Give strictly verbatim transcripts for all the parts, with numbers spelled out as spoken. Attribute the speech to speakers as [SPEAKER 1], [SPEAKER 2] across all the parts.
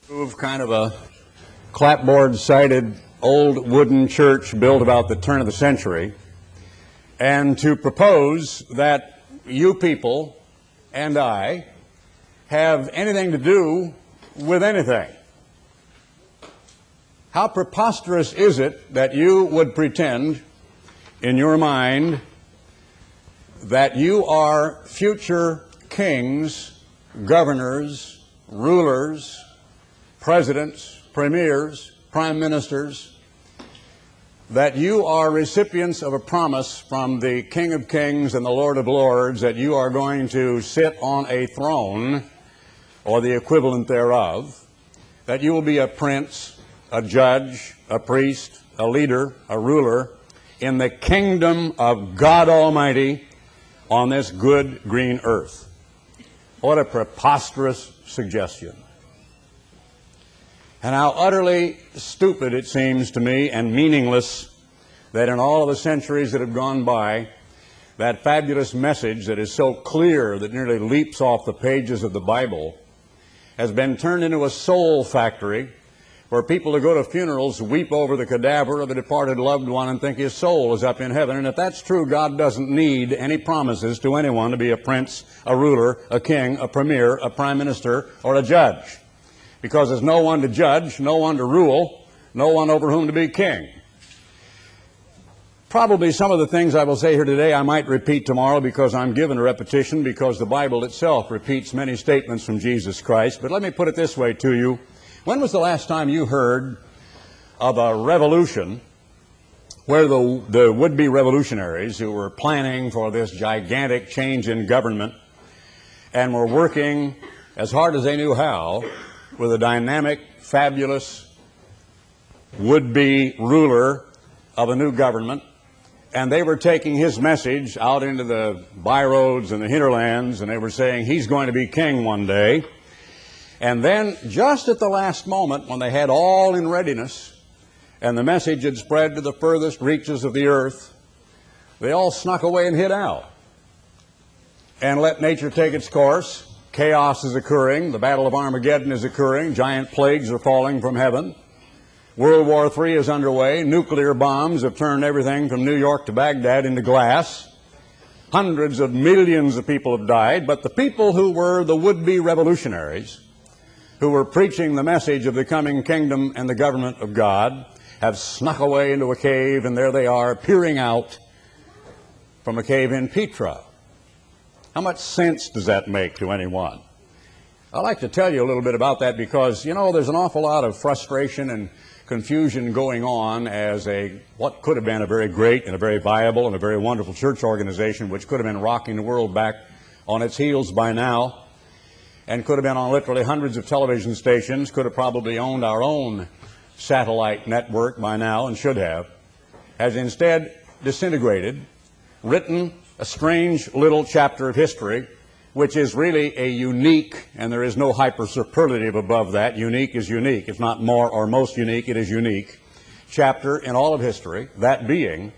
[SPEAKER 1] Move kind of a clapboard-sided old wooden church built about the turn of the century, and to propose that you people and I have anything to do with anything. How preposterous is it that you would pretend in your mind that you are future kings, governors, rulers, presidents, premiers, prime ministers, that you are recipients of a promise from the King of Kings and the Lord of Lords that you are going to sit on a throne or the equivalent thereof, that you will be a prince, a judge, a priest, a leader, a ruler in the kingdom of God Almighty on this good green earth. What a preposterous suggestion. And how utterly stupid it seems to me and meaningless that in all of the centuries that have gone by, that fabulous message that is so clear that nearly leaps off the pages of the Bible has been turned into a soul factory where people who go to funerals weep over the cadaver of a departed loved one and think his soul is up in heaven. And if that's true, God doesn't need any promises to anyone to be a prince, a ruler, a king, a premier, a prime minister, or a judge. Because there's no one to judge, no one to rule, no one over whom to be king. Probably some of the things I will say here today I might repeat tomorrow because I'm given a repetition, because the Bible itself repeats many statements from Jesus Christ. But let me put it this way to you. When was the last time you heard of a revolution where the, the would-be revolutionaries who were planning for this gigantic change in government and were working as hard as they knew how with a dynamic, fabulous, would-be ruler of a new government, and they were taking his message out into the byroads and the hinterlands, and they were saying he's going to be king one day. And then, just at the last moment, when they had all in readiness, and the message had spread to the furthest reaches of the earth, they all snuck away and hid out and let nature take its course. Chaos is occurring. The Battle of Armageddon is occurring. Giant plagues are falling from heaven. World War Three is underway. Nuclear bombs have turned everything from New York to Baghdad into glass. Hundreds of millions of people have died. But the people who were the would-be revolutionaries, who were preaching the message of the coming kingdom and the government of God, have snuck away into a cave, and there they are, peering out from a cave in Petra. How much sense does that make to anyone? I'd like to tell you a little bit about that because, you know, there's an awful lot of frustration and confusion going on as a what could have been a very great and a very viable and a very wonderful church organization, which could have been rocking the world back on its heels by now, and could have been on literally hundreds of television stations, could have probably owned our own satellite network by now and should have, has instead disintegrated, written a strange little chapter of history, which is really a unique, and there is no hyper-superlative above that. Unique is unique. It's not more or most unique, it is unique. Chapter in all of history, that being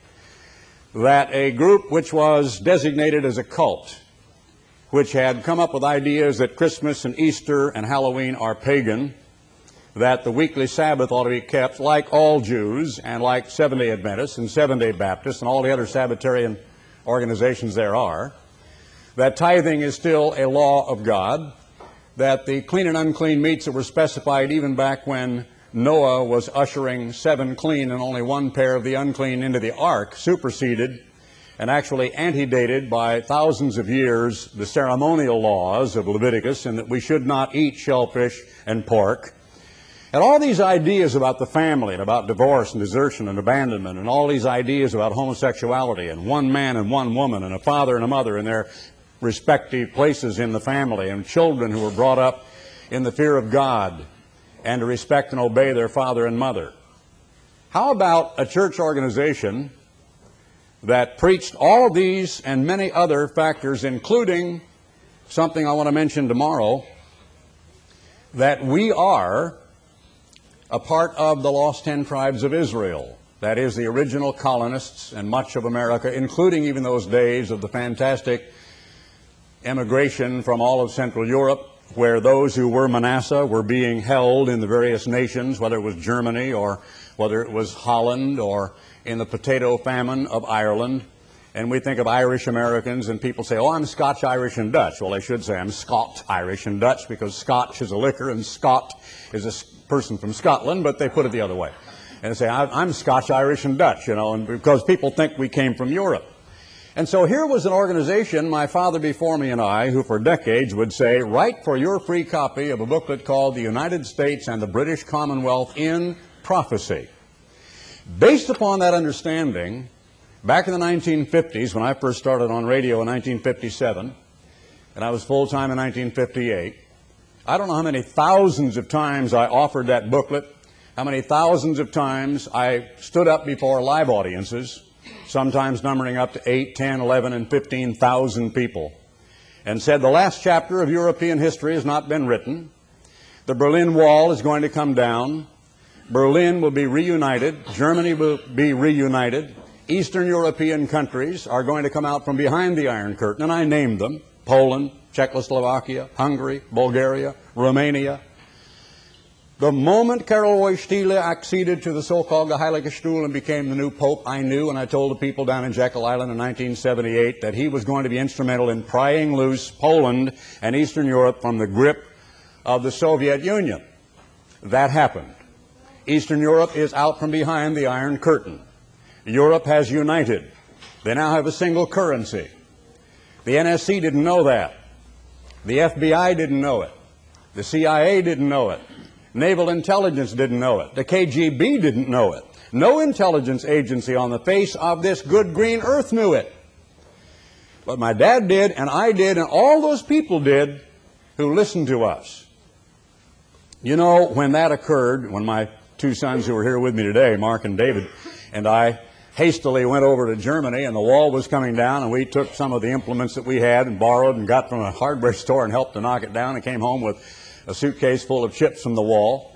[SPEAKER 1] that a group which was designated as a cult, which had come up with ideas that Christmas and Easter and Halloween are pagan, that the weekly Sabbath ought to be kept like all Jews and like Seventh-day Adventists and Seventh-day Baptists and all the other Sabbatarian organizations there are, that tithing is still a law of God, that the clean and unclean meats that were specified even back when Noah was ushering seven clean and only one pair of the unclean into the ark superseded and actually antedated by thousands of years the ceremonial laws of Leviticus, and that we should not eat shellfish and pork. And all these ideas about the family and about divorce and desertion and abandonment, and all these ideas about homosexuality and one man and one woman and a father and a mother in their respective places in the family, and children who were brought up in the fear of God and to respect and obey their father and mother. How about a church organization that preached all of these and many other factors, including something I want to mention tomorrow, that we are a part of the lost ten tribes of Israel. That is, the original colonists and much of America, including even those days of the fantastic immigration from all of Central Europe where those who were Manasseh were being held in the various nations, whether it was Germany or whether it was Holland or in the potato famine of Ireland. And we think of Irish Americans, and people say, oh, I'm Scotch, Irish, and Dutch. Well, they should say I'm Scot, Irish, and Dutch, because Scotch is a liquor and Scot is a person from Scotland, but they put it the other way. And they say, I'm Scotch, Irish, and Dutch, you know, and because people think we came from Europe. And so here was an organization, my father before me and I, who for decades would say, write for your free copy of a booklet called The United States and the British Commonwealth in Prophecy. Based upon that understanding, back in the nineteen fifties, when I first started on radio in nineteen fifty-seven, and I was full-time in nineteen fifty-eight, I don't know how many thousands of times I offered that booklet, how many thousands of times I stood up before live audiences, sometimes numbering up to eight, ten, eleven, and fifteen thousand people, and said the last chapter of European history has not been written. The Berlin Wall is going to come down. Berlin will be reunited. Germany will be reunited. Eastern European countries are going to come out from behind the Iron Curtain, and I named them: Poland, Czechoslovakia, Hungary, Bulgaria, Romania. The moment Karol Wojtyla acceded to the so-called Heilige Stuhl and became the new pope, I knew, and I told the people down in Jekyll Island in nineteen seventy-eight, that he was going to be instrumental in prying loose Poland and Eastern Europe from the grip of the Soviet Union. That happened. Eastern Europe is out from behind the Iron Curtain. Europe has united. They now have a single currency. The N S C didn't know that. The F B I didn't know it. The C I A didn't know it. Naval intelligence didn't know it. The K G B didn't know it. No intelligence agency on the face of this good green earth knew it. But my dad did, and I did, and all those people did who listened to us. You know, when that occurred, when my two sons who are here with me today, Mark and David, and I hastily went over to Germany, and the wall was coming down, and we took some of the implements that we had and borrowed and got from a hardware store and helped to knock it down, and came home with a suitcase full of chips from the wall.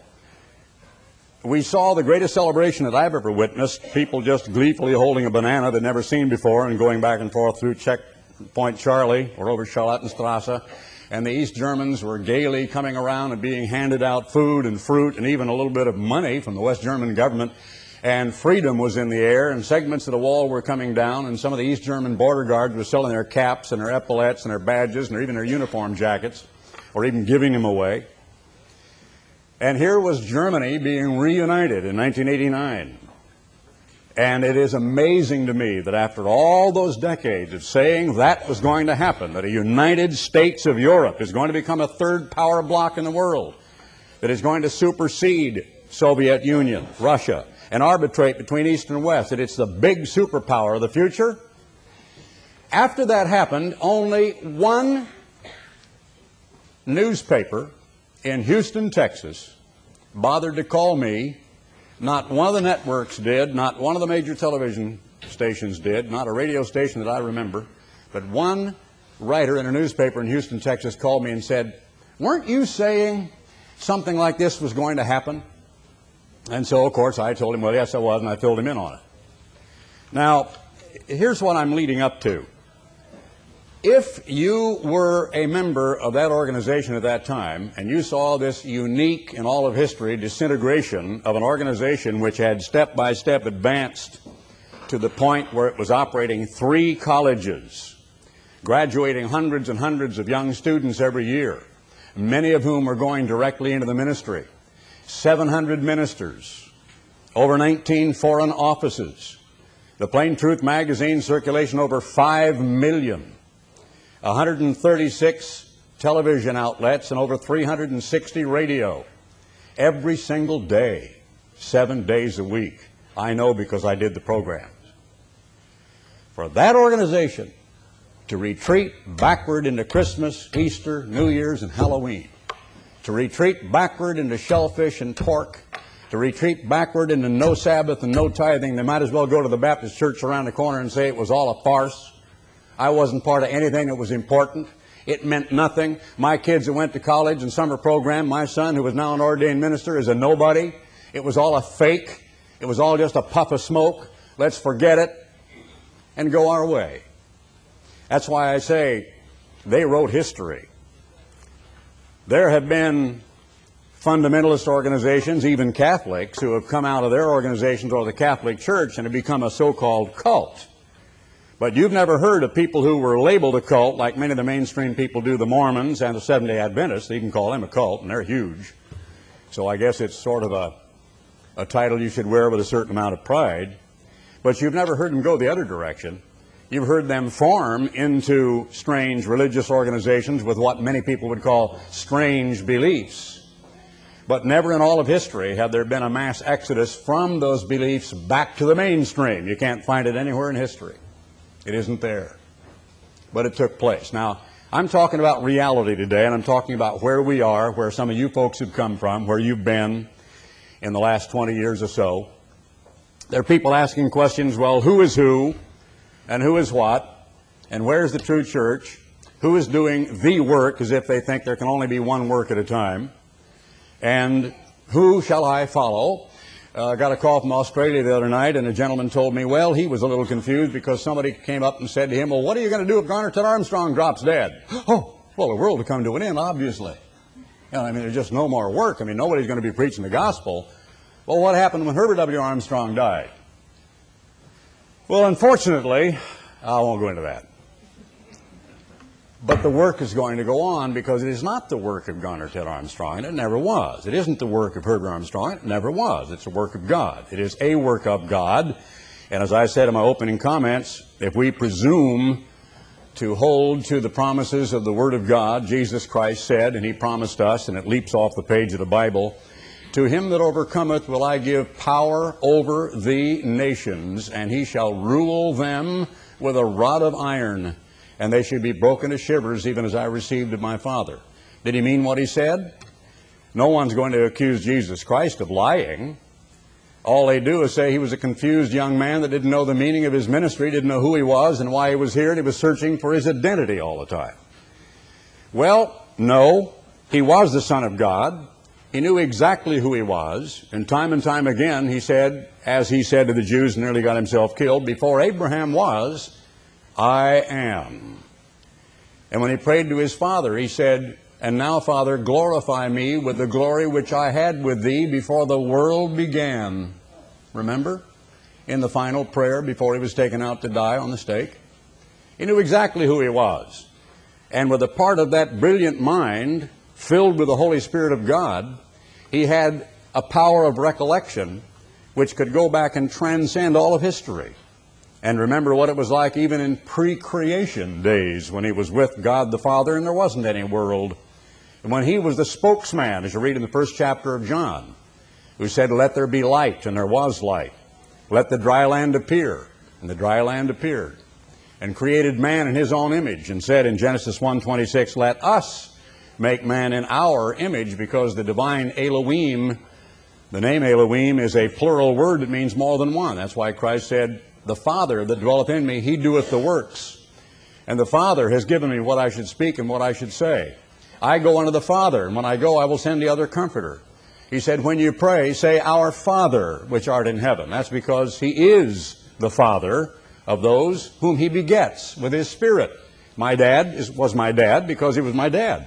[SPEAKER 1] We saw the greatest celebration that I've ever witnessed, people just gleefully holding a banana they'd never seen before and going back and forth through Checkpoint Charlie or over Charlottenstrasse. And the East Germans were gaily coming around and being handed out food and fruit and even a little bit of money from the West German government. And freedom was in the air, and segments of the wall were coming down, and some of the East German border guards were selling their caps and their epaulettes and their badges and even their uniform jackets, or even giving them away. And here was Germany being reunited in nineteen eighty-nine. And it is amazing to me that after all those decades of saying that was going to happen, that a United States of Europe is going to become a third power bloc in the world, that is going to supersede Soviet Union, Russia, and arbitrate between East and West, that it's the big superpower of the future. After that happened, only one newspaper in Houston, Texas, bothered to call me. Not one of the networks did, not one of the major television stations did, not a radio station that I remember, but one writer in a newspaper in Houston, Texas called me and said, weren't you saying something like this was going to happen? And so, of course, I told him, well, yes, I was, and I filled him in on it. Now, here's what I'm leading up to. If you were a member of that organization at that time, and you saw this unique in all of history disintegration of an organization which had step-by-step advanced to the point where it was operating three colleges, graduating hundreds and hundreds of young students every year, many of whom were going directly into the ministry, seven hundred ministers, over nineteen foreign offices, the Plain Truth magazine circulation over five million, one hundred thirty-six television outlets, and over three hundred sixty radio. Every single day, seven days a week. I know because I did the programs. For that organization to retreat backward into Christmas, Easter, New Year's, and Halloween, to retreat backward into shellfish and pork, to retreat backward into no Sabbath and no tithing, they might as well go to the Baptist church around the corner and say it was all a farce. I wasn't part of anything that was important. It meant nothing. My kids that went to college and summer program, my son who was now an ordained minister is a nobody. It was all a fake. It was all just a puff of smoke. Let's forget it and go our way. That's why I say they wrote history. There have been fundamentalist organizations, even Catholics, who have come out of their organizations or the Catholic Church and have become a so-called cult. But you've never heard of people who were labeled a cult like many of the mainstream people do, the Mormons and the Seventh-day Adventists. You can call them a cult, and they're huge. So I guess it's sort of a, a title you should wear with a certain amount of pride. But you've never heard them go the other direction. You've heard them form into strange religious organizations with what many people would call strange beliefs. But never in all of history have there been a mass exodus from those beliefs back to the mainstream. You can't find it anywhere in history. It isn't there. But it took place. Now, I'm talking about reality today, and I'm talking about where we are, where some of you folks have come from, where you've been in the last twenty years or so. There are people asking questions, well, who is who, and who is what, and where's the true church? Who is doing the work, as if they think there can only be one work at a time? And who shall I follow? Uh, I got a call from Australia the other night, and a gentleman told me, well, he was a little confused because somebody came up and said to him, well, what are you going to do if Garner Ted Armstrong drops dead? Oh, well, the world will come to an end, obviously. You know, I mean, there's just no more work. I mean, nobody's going to be preaching the gospel. Well, what happened when Herbert W. Armstrong died? Well, unfortunately, I won't go into that. But the work is going to go on because it is not the work of Garner Ted Armstrong, and it never was. It isn't the work of Herbert Armstrong, it never was. It's the work of God. It is a work of God. And as I said in my opening comments, if we presume to hold to the promises of the Word of God, Jesus Christ said, and He promised us, and it leaps off the page of the Bible, to him that overcometh will I give power over the nations, and he shall rule them with a rod of iron, and they should be broken to shivers, even as I received of my Father. Did he mean what he said? No one's going to accuse Jesus Christ of lying. All they do is say he was a confused young man that didn't know the meaning of his ministry, didn't know who he was and why he was here, and he was searching for his identity all the time. Well, no, he was the Son of God. He knew exactly who he was, and time and time again he said, as he said to the Jews and nearly got himself killed, before Abraham was, I am. And when he prayed to his Father, he said, and now, Father, glorify me with the glory which I had with thee before the world began. Remember? In the final prayer before he was taken out to die on the stake. He knew exactly who he was. And with a part of that brilliant mind, filled with the Holy Spirit of God, he had a power of recollection which could go back and transcend all of history. And remember what it was like even in pre-creation days when he was with God the Father and there wasn't any world. And when he was the spokesman, as you read in the first chapter of John, who said, let there be light, and there was light. Let the dry land appear, and the dry land appeared. And created man in his own image, and said in Genesis one twenty-six, let us make man in our image, because the divine Elohim, the name Elohim is a plural word that means more than one. That's why Christ said, the Father that dwelleth in me, he doeth the works. And the Father has given me what I should speak and what I should say. I go unto the Father, and when I go, I will send the other Comforter. He said, when you pray, say, Our Father, which art in heaven. That's because he is the Father of those whom he begets with his Spirit. My dad is, was my dad because he was my dad.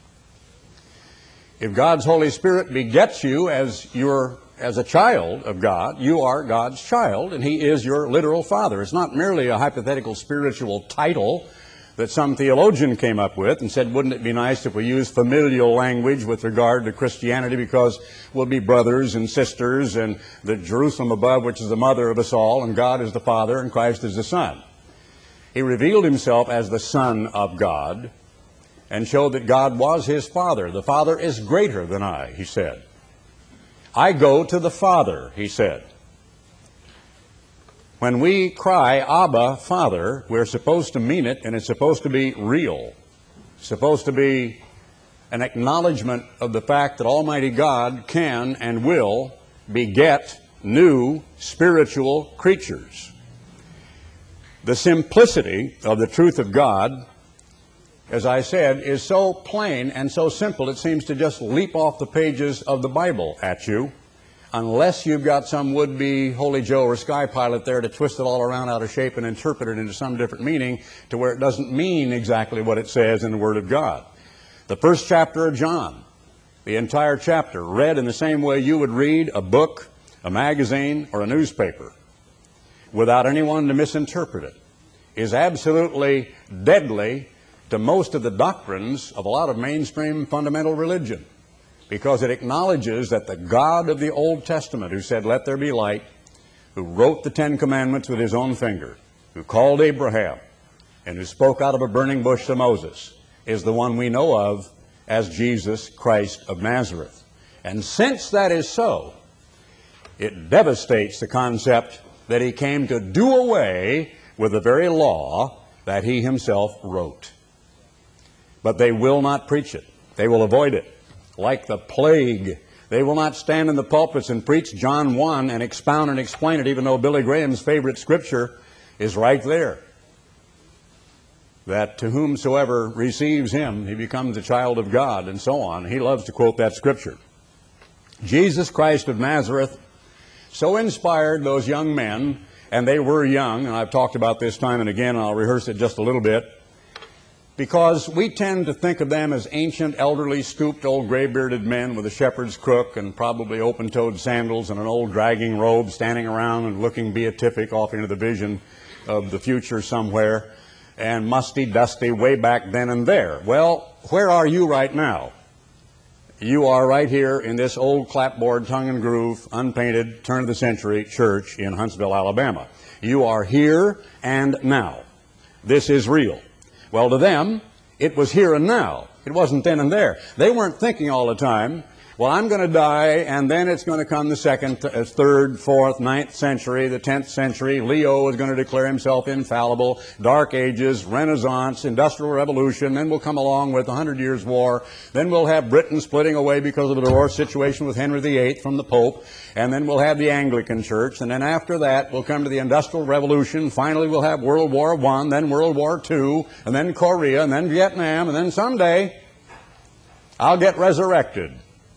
[SPEAKER 1] If God's Holy Spirit begets you as your as a child of God, you are God's child, and he is your literal father. It's not merely a hypothetical spiritual title that some theologian came up with and said, wouldn't it be nice if we use familial language with regard to Christianity because we'll be brothers and sisters, and the Jerusalem above, which is the mother of us all, and God is the Father and Christ is the Son. He revealed himself as the Son of God and showed that God was his Father. The Father is greater than I, he said. I go to the Father, he said. When we cry, Abba, Father, we're supposed to mean it, and it's supposed to be real. It's supposed to be an acknowledgement of the fact that Almighty God can and will beget new spiritual creatures. The simplicity of the truth of God, as I said, is so plain and so simple it seems to just leap off the pages of the Bible at you, unless you've got some would-be Holy Joe or Sky Pilot there to twist it all around out of shape and interpret it into some different meaning to where it doesn't mean exactly what it says in the Word of God. The first chapter of John, the entire chapter, read in the same way you would read a book, a magazine, or a newspaper, without anyone to misinterpret it, is absolutely deadly to most of the doctrines of a lot of mainstream fundamental religion, because it acknowledges that the God of the Old Testament, who said, "Let there be light," who wrote the Ten Commandments with his own finger, who called Abraham, and who spoke out of a burning bush to Moses, is the one we know of as Jesus Christ of Nazareth. And since that is so, it devastates the concept that he came to do away with the very law that he himself wrote. But they will not preach it. They will avoid it like the plague. They will not stand in the pulpits and preach John one and expound and explain it, even though Billy Graham's favorite scripture is right there, that to whomsoever receives him, he becomes a child of God, and so on. He loves to quote that scripture. Jesus Christ of Nazareth so inspired those young men, and they were young, and I've talked about this time and again, and I'll rehearse it just a little bit, because we tend to think of them as ancient, elderly, stooped, old, gray-bearded men with a shepherd's crook and probably open-toed sandals and an old dragging robe, standing around and looking beatific off into the vision of the future somewhere, and musty, dusty, way back then and there. Well, where are you right now? You are right here in this old clapboard, tongue and groove, unpainted, turn-of-the-century church in Huntsville, Alabama. You are here and now. This is real. Well, to them, it was here and now. It wasn't then and there. They weren't thinking all the time, well, I'm going to die, and then it's going to come the second, th- third, fourth, ninth century, the tenth century. Leo is going to declare himself infallible. Dark Ages, Renaissance, Industrial Revolution. Then we'll come along with the Hundred Years' War. Then we'll have Britain splitting away because of the divorce situation with Henry the Eighth from the Pope. And then we'll have the Anglican Church. And then after that, we'll come to the Industrial Revolution. Finally, we'll have World War One, then World War Two, and then Korea, and then Vietnam, and then someday I'll get resurrected.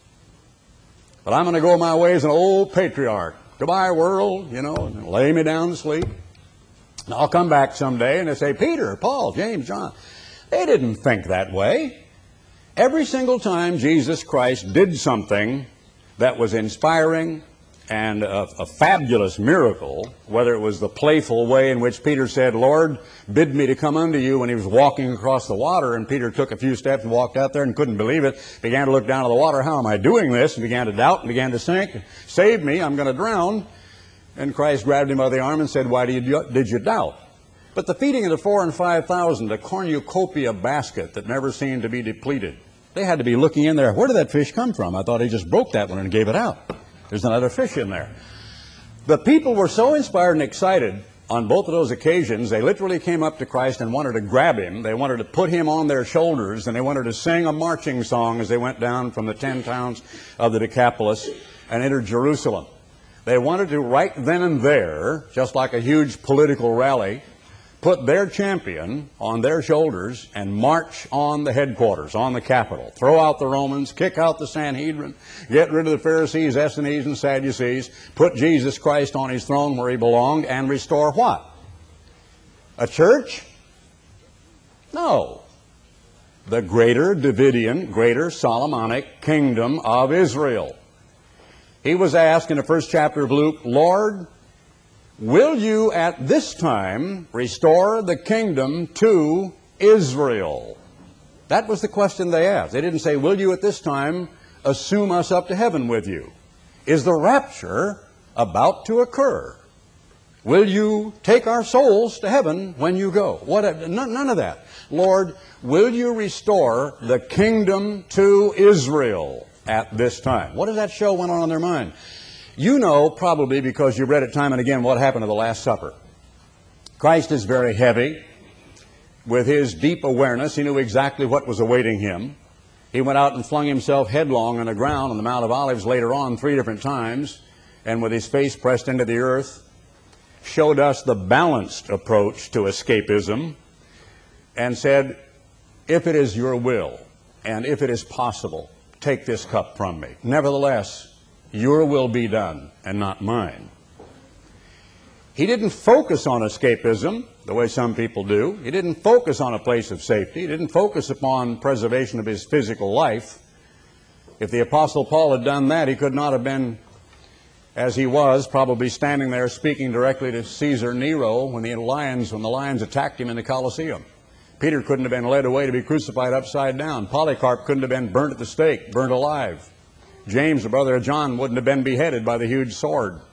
[SPEAKER 1] But I'm going to go my way as an old patriarch. Goodbye, world, you know, and lay me down to sleep. And I'll come back someday, and they say, Peter, Paul, James, John. They didn't think that way. Every single time Jesus Christ did something that was inspiring and a, a fabulous miracle, whether it was the playful way in which Peter said, Lord, bid me to come unto you, when he was walking across the water, and Peter took a few steps and walked out there and couldn't believe it, began to look down at the water, how am I doing this? And began to doubt and began to sink. Save me, I'm going to drown. And Christ grabbed him by the arm and said, why do you, did you doubt? But the feeding of the four and five thousand, the cornucopia basket that never seemed to be depleted, they had to be looking in there, where did that fish come from? I thought he just broke that one and gave it out. There's another fish in there. The people were so inspired and excited on both of those occasions, they literally came up to Christ and wanted to grab him. They wanted to put him on their shoulders, and they wanted to sing a marching song as they went down from the ten towns of the Decapolis and entered Jerusalem. They wanted to, right then and there, just like a huge political rally, put their champion on their shoulders and march on the headquarters, on the Capitol. Throw out the Romans, kick out the Sanhedrin, get rid of the Pharisees, Essenes, and Sadducees, put Jesus Christ on his throne where he belonged, and restore what? A church? No. The greater Davidian, greater Solomonic kingdom of Israel. He was asked in the first chapter of Luke, Lord, will you at this time restore the kingdom to Israel? That was the question they asked. They didn't say, will you at this time assume us up to heaven with you? Is the rapture about to occur? Will you take our souls to heaven when you go? What? None, none of that. Lord, will you restore the kingdom to Israel at this time? What does that show went on in their mind? You know, probably because you've read it time and again, what happened to the Last Supper. Christ is very heavy. With his deep awareness, he knew exactly what was awaiting him. He went out and flung himself headlong on the ground on the Mount of Olives later on three different times, and with his face pressed into the earth, showed us the balanced approach to escapism, and said, if it is your will, and if it is possible, take this cup from me. Nevertheless, your will be done, and not mine. He didn't focus on escapism the way some people do. He didn't focus on a place of safety. He didn't focus upon preservation of his physical life. If the Apostle Paul had done that, he could not have been, as he was, probably standing there speaking directly to Caesar Nero when the lions, when the lions attacked him in the Colosseum. Peter couldn't have been led away to be crucified upside down. Polycarp couldn't have been burnt at the stake, burnt alive. James, the brother of John, wouldn't have been beheaded by the huge sword.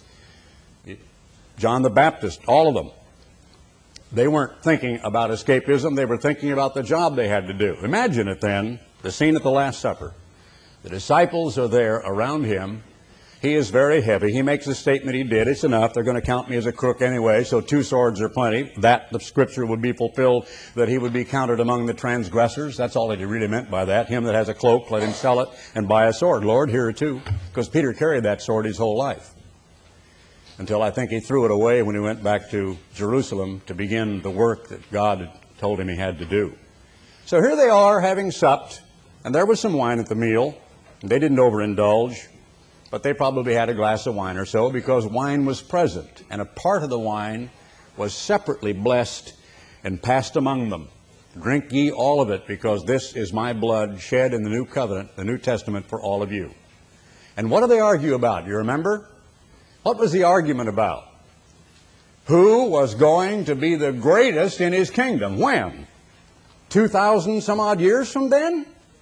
[SPEAKER 1] John the Baptist, all of them. They weren't thinking about escapism. They were thinking about the job they had to do. Imagine it then, the scene at the Last Supper. The disciples are there around him. He is very heavy. He makes the statement he did. It's enough. They're going to count me as a crook anyway, so two swords are plenty. That, the scripture would be fulfilled, that he would be counted among the transgressors. That's all that he really meant by that. Him that has a cloak, let him sell it and buy a sword. Lord, here are two. Because Peter carried that sword his whole life, until I think he threw it away when he went back to Jerusalem to begin the work that God had told him he had to do. So here they are having supped, and there was some wine at the meal. And they didn't overindulge, but they probably had a glass of wine or so, because wine was present, and a part of the wine was separately blessed and passed among them. Drink ye all of it, because this is my blood shed in the new covenant, the New Testament, for all of you. And what do they argue about? You remember? What was the argument about? Who was going to be the greatest in his kingdom? When? two thousand some odd years from then?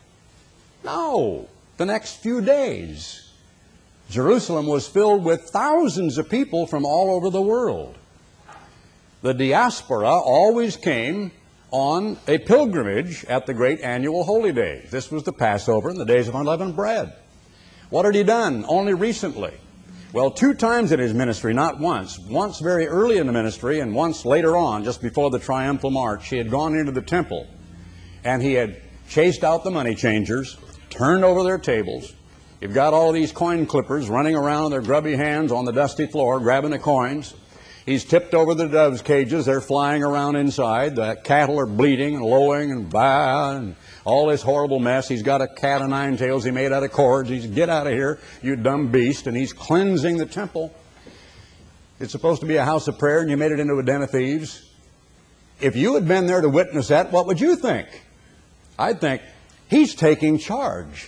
[SPEAKER 1] No. The next few days. Jerusalem was filled with thousands of people from all over the world. The diaspora always came on a pilgrimage at the great annual holy days. This was the Passover and the days of unleavened bread. What had he done only recently? Well, two times in his ministry, not once. Once very early in the ministry, and once later on, just before the triumphal march, he had gone into the temple and he had chased out the money changers, turned over their tables. You've got all these coin clippers running around their grubby hands on the dusty floor, grabbing the coins. He's tipped over the doves' cages. They're flying around inside. The cattle are bleating and lowing and baa and all this horrible mess. He's got a cat of nine tails he made out of cords. He's, get out of here, you dumb beast. And he's cleansing the temple. It's supposed to be a house of prayer, and you made it into a den of thieves. If you had been there to witness that, what would you think? I'd think, he's taking charge.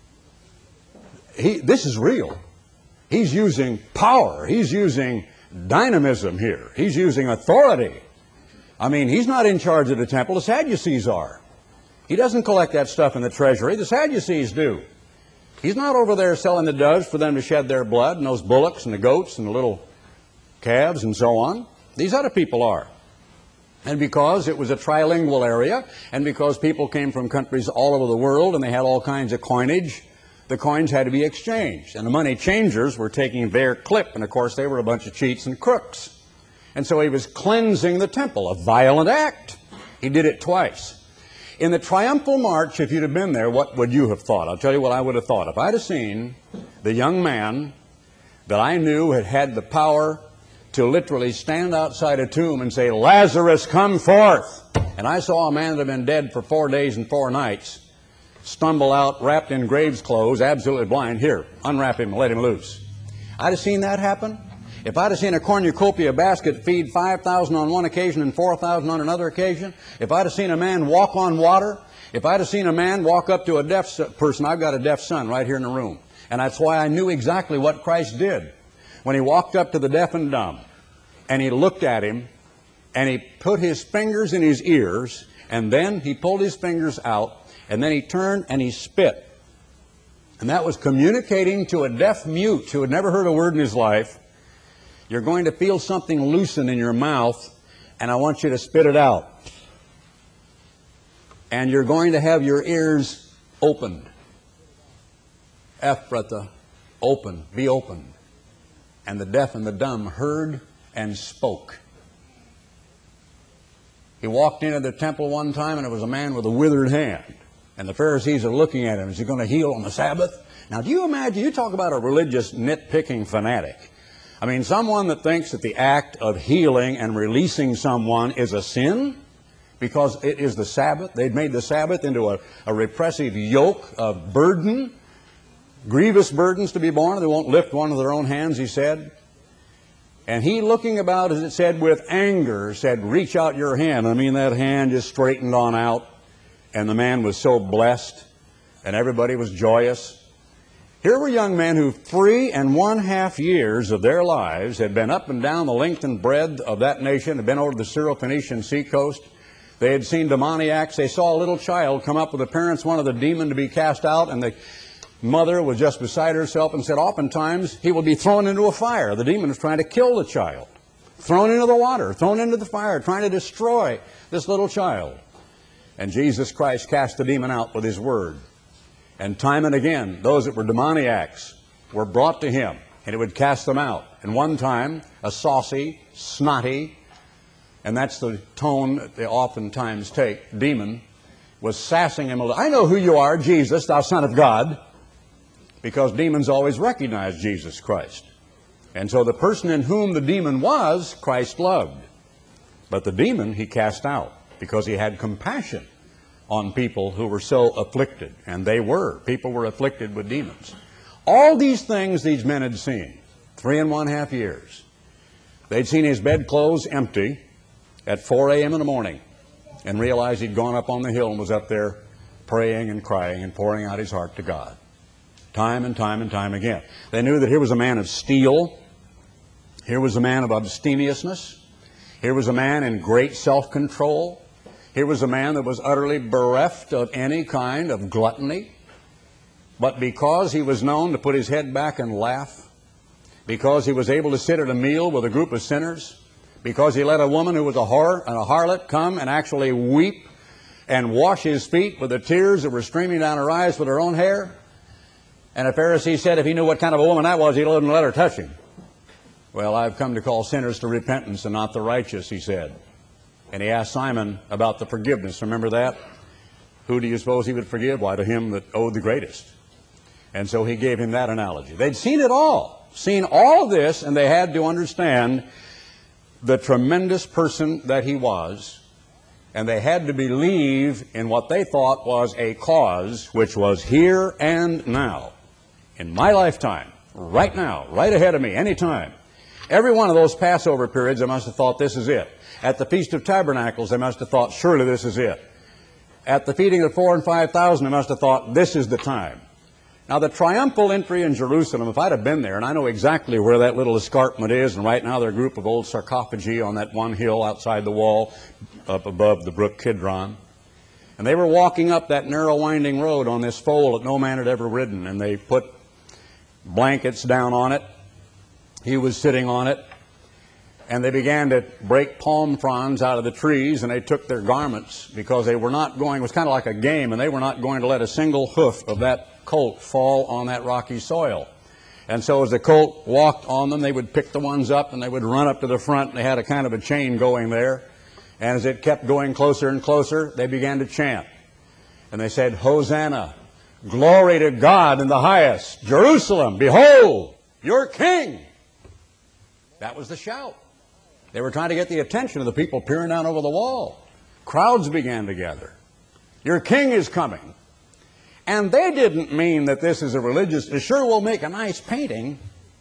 [SPEAKER 1] He, this is real. He's using power. He's using dynamism here. He's using authority. I mean, he's not in charge of the temple. The Sadducees are. He doesn't collect that stuff in the treasury. The Sadducees do. He's not over there selling the doves for them to shed their blood, and those bullocks and the goats and the little calves and so on. These other people are. And because it was a trilingual area, and because people came from countries all over the world and they had all kinds of coinage, the coins had to be exchanged. And the money changers were taking their clip, and of course they were a bunch of cheats and crooks. And so he was cleansing the temple, a violent act. He did it twice. In the triumphal march, if you'd have been there, what would you have thought? I'll tell you what I would have thought. If I'd have seen the young man that I knew had had the power to literally stand outside a tomb and say, Lazarus, come forth. And I saw a man that had been dead for four days and four nights stumble out, wrapped in grave's clothes, absolutely blind. Here, unwrap him and let him loose. I'd have seen that happen. If I'd have seen a cornucopia basket feed five thousand on one occasion and four thousand on another occasion, if I'd have seen a man walk on water, if I'd have seen a man walk up to a deaf person, I've got a deaf son right here in the room. And that's why I knew exactly what Christ did. When he walked up to the deaf and dumb, and he looked at him, and he put his fingers in his ears, and then he pulled his fingers out, and then he turned and he spit. And that was communicating to a deaf mute who had never heard a word in his life, you're going to feel something loosen in your mouth, and I want you to spit it out. And you're going to have your ears opened. Ephphatha, open, be opened. And the deaf and the dumb heard and spoke. He walked into the temple one time, and it was a man with a withered hand. And the Pharisees are looking at him. Is he going to heal on the Sabbath? Now, do you imagine, you talk about a religious nitpicking fanatic. I mean, someone that thinks that the act of healing and releasing someone is a sin because it is the Sabbath. They'd made the Sabbath into a, a repressive yoke of burden, grievous burdens to be borne. They won't lift one of their own hands, he said. And he, looking about, as it said, with anger, said, reach out your hand. I mean, that hand just straightened on out. And the man was so blessed, and everybody was joyous. Here were young men who three and one half years of their lives had been up and down the length and breadth of that nation, had been over the Syro-Phoenician seacoast. They had seen demoniacs. They saw a little child come up with the parents wanted the demon to be cast out, and the mother was just beside herself and said oftentimes he would be thrown into a fire. The demon was trying to kill the child. Thrown into the water, thrown into the fire, trying to destroy this little child. And Jesus Christ cast the demon out with His word. And time and again, those that were demoniacs were brought to Him, and He would cast them out. And one time, a saucy, snotty, and that's the tone that they oftentimes take, demon, was sassing Him a little. I know who you are, Jesus, thou Son of God, because demons always recognize Jesus Christ. And so the person in whom the demon was, Christ loved. But the demon He cast out, because He had compassion on people who were so afflicted. And they were. People were afflicted with demons. All these things these men had seen, three and one half years. They'd seen His bedclothes empty at four a m in the morning and realized He'd gone up on the hill and was up there praying and crying and pouring out His heart to God. Time and time and time again. They knew that here was a man of steel. Here was a man of abstemiousness. Here was a man in great self-control. Here was a man that was utterly bereft of any kind of gluttony. But because he was known to put his head back and laugh, because he was able to sit at a meal with a group of sinners, because he let a woman who was a whore and a harlot come and actually weep and wash his feet with the tears that were streaming down her eyes with her own hair. And a Pharisee said if he knew what kind of a woman that was, he wouldn't let her touch him. Well, I've come to call sinners to repentance and not the righteous, he said. And he asked Simon about the forgiveness. Remember that? Who do you suppose he would forgive? Why, to him that owed the greatest. And so he gave him that analogy. They'd seen it all, seen all of this, and they had to understand the tremendous person that He was. And they had to believe in what they thought was a cause, which was here and now. In my lifetime, right now, right ahead of me, any time. Every one of those Passover periods, they must have thought, this is it. At the Feast of Tabernacles, they must have thought, surely this is it. At the feeding of four and five thousand, they must have thought, this is the time. Now, the triumphal entry in Jerusalem, if I'd have been there, and I know exactly where that little escarpment is, and right now there are a group of old sarcophagi on that one hill outside the wall, up above the brook Kidron. And they were walking up that narrow winding road on this foal that no man had ever ridden, and they put blankets down on it. He was sitting on it, and they began to break palm fronds out of the trees, and they took their garments because they were not going, it was kind of like a game, and they were not going to let a single hoof of that colt fall on that rocky soil. And so as the colt walked on them, they would pick the ones up and they would run up to the front, and they had a kind of a chain going there. And as it kept going closer and closer, they began to chant. And they said, Hosanna, glory to God in the highest. Jerusalem, behold, your king. That was the shout. They were trying to get the attention of the people peering down over the wall. Crowds began to gather. Your king is coming. And they didn't mean that this is a religious, it sure will make a nice painting.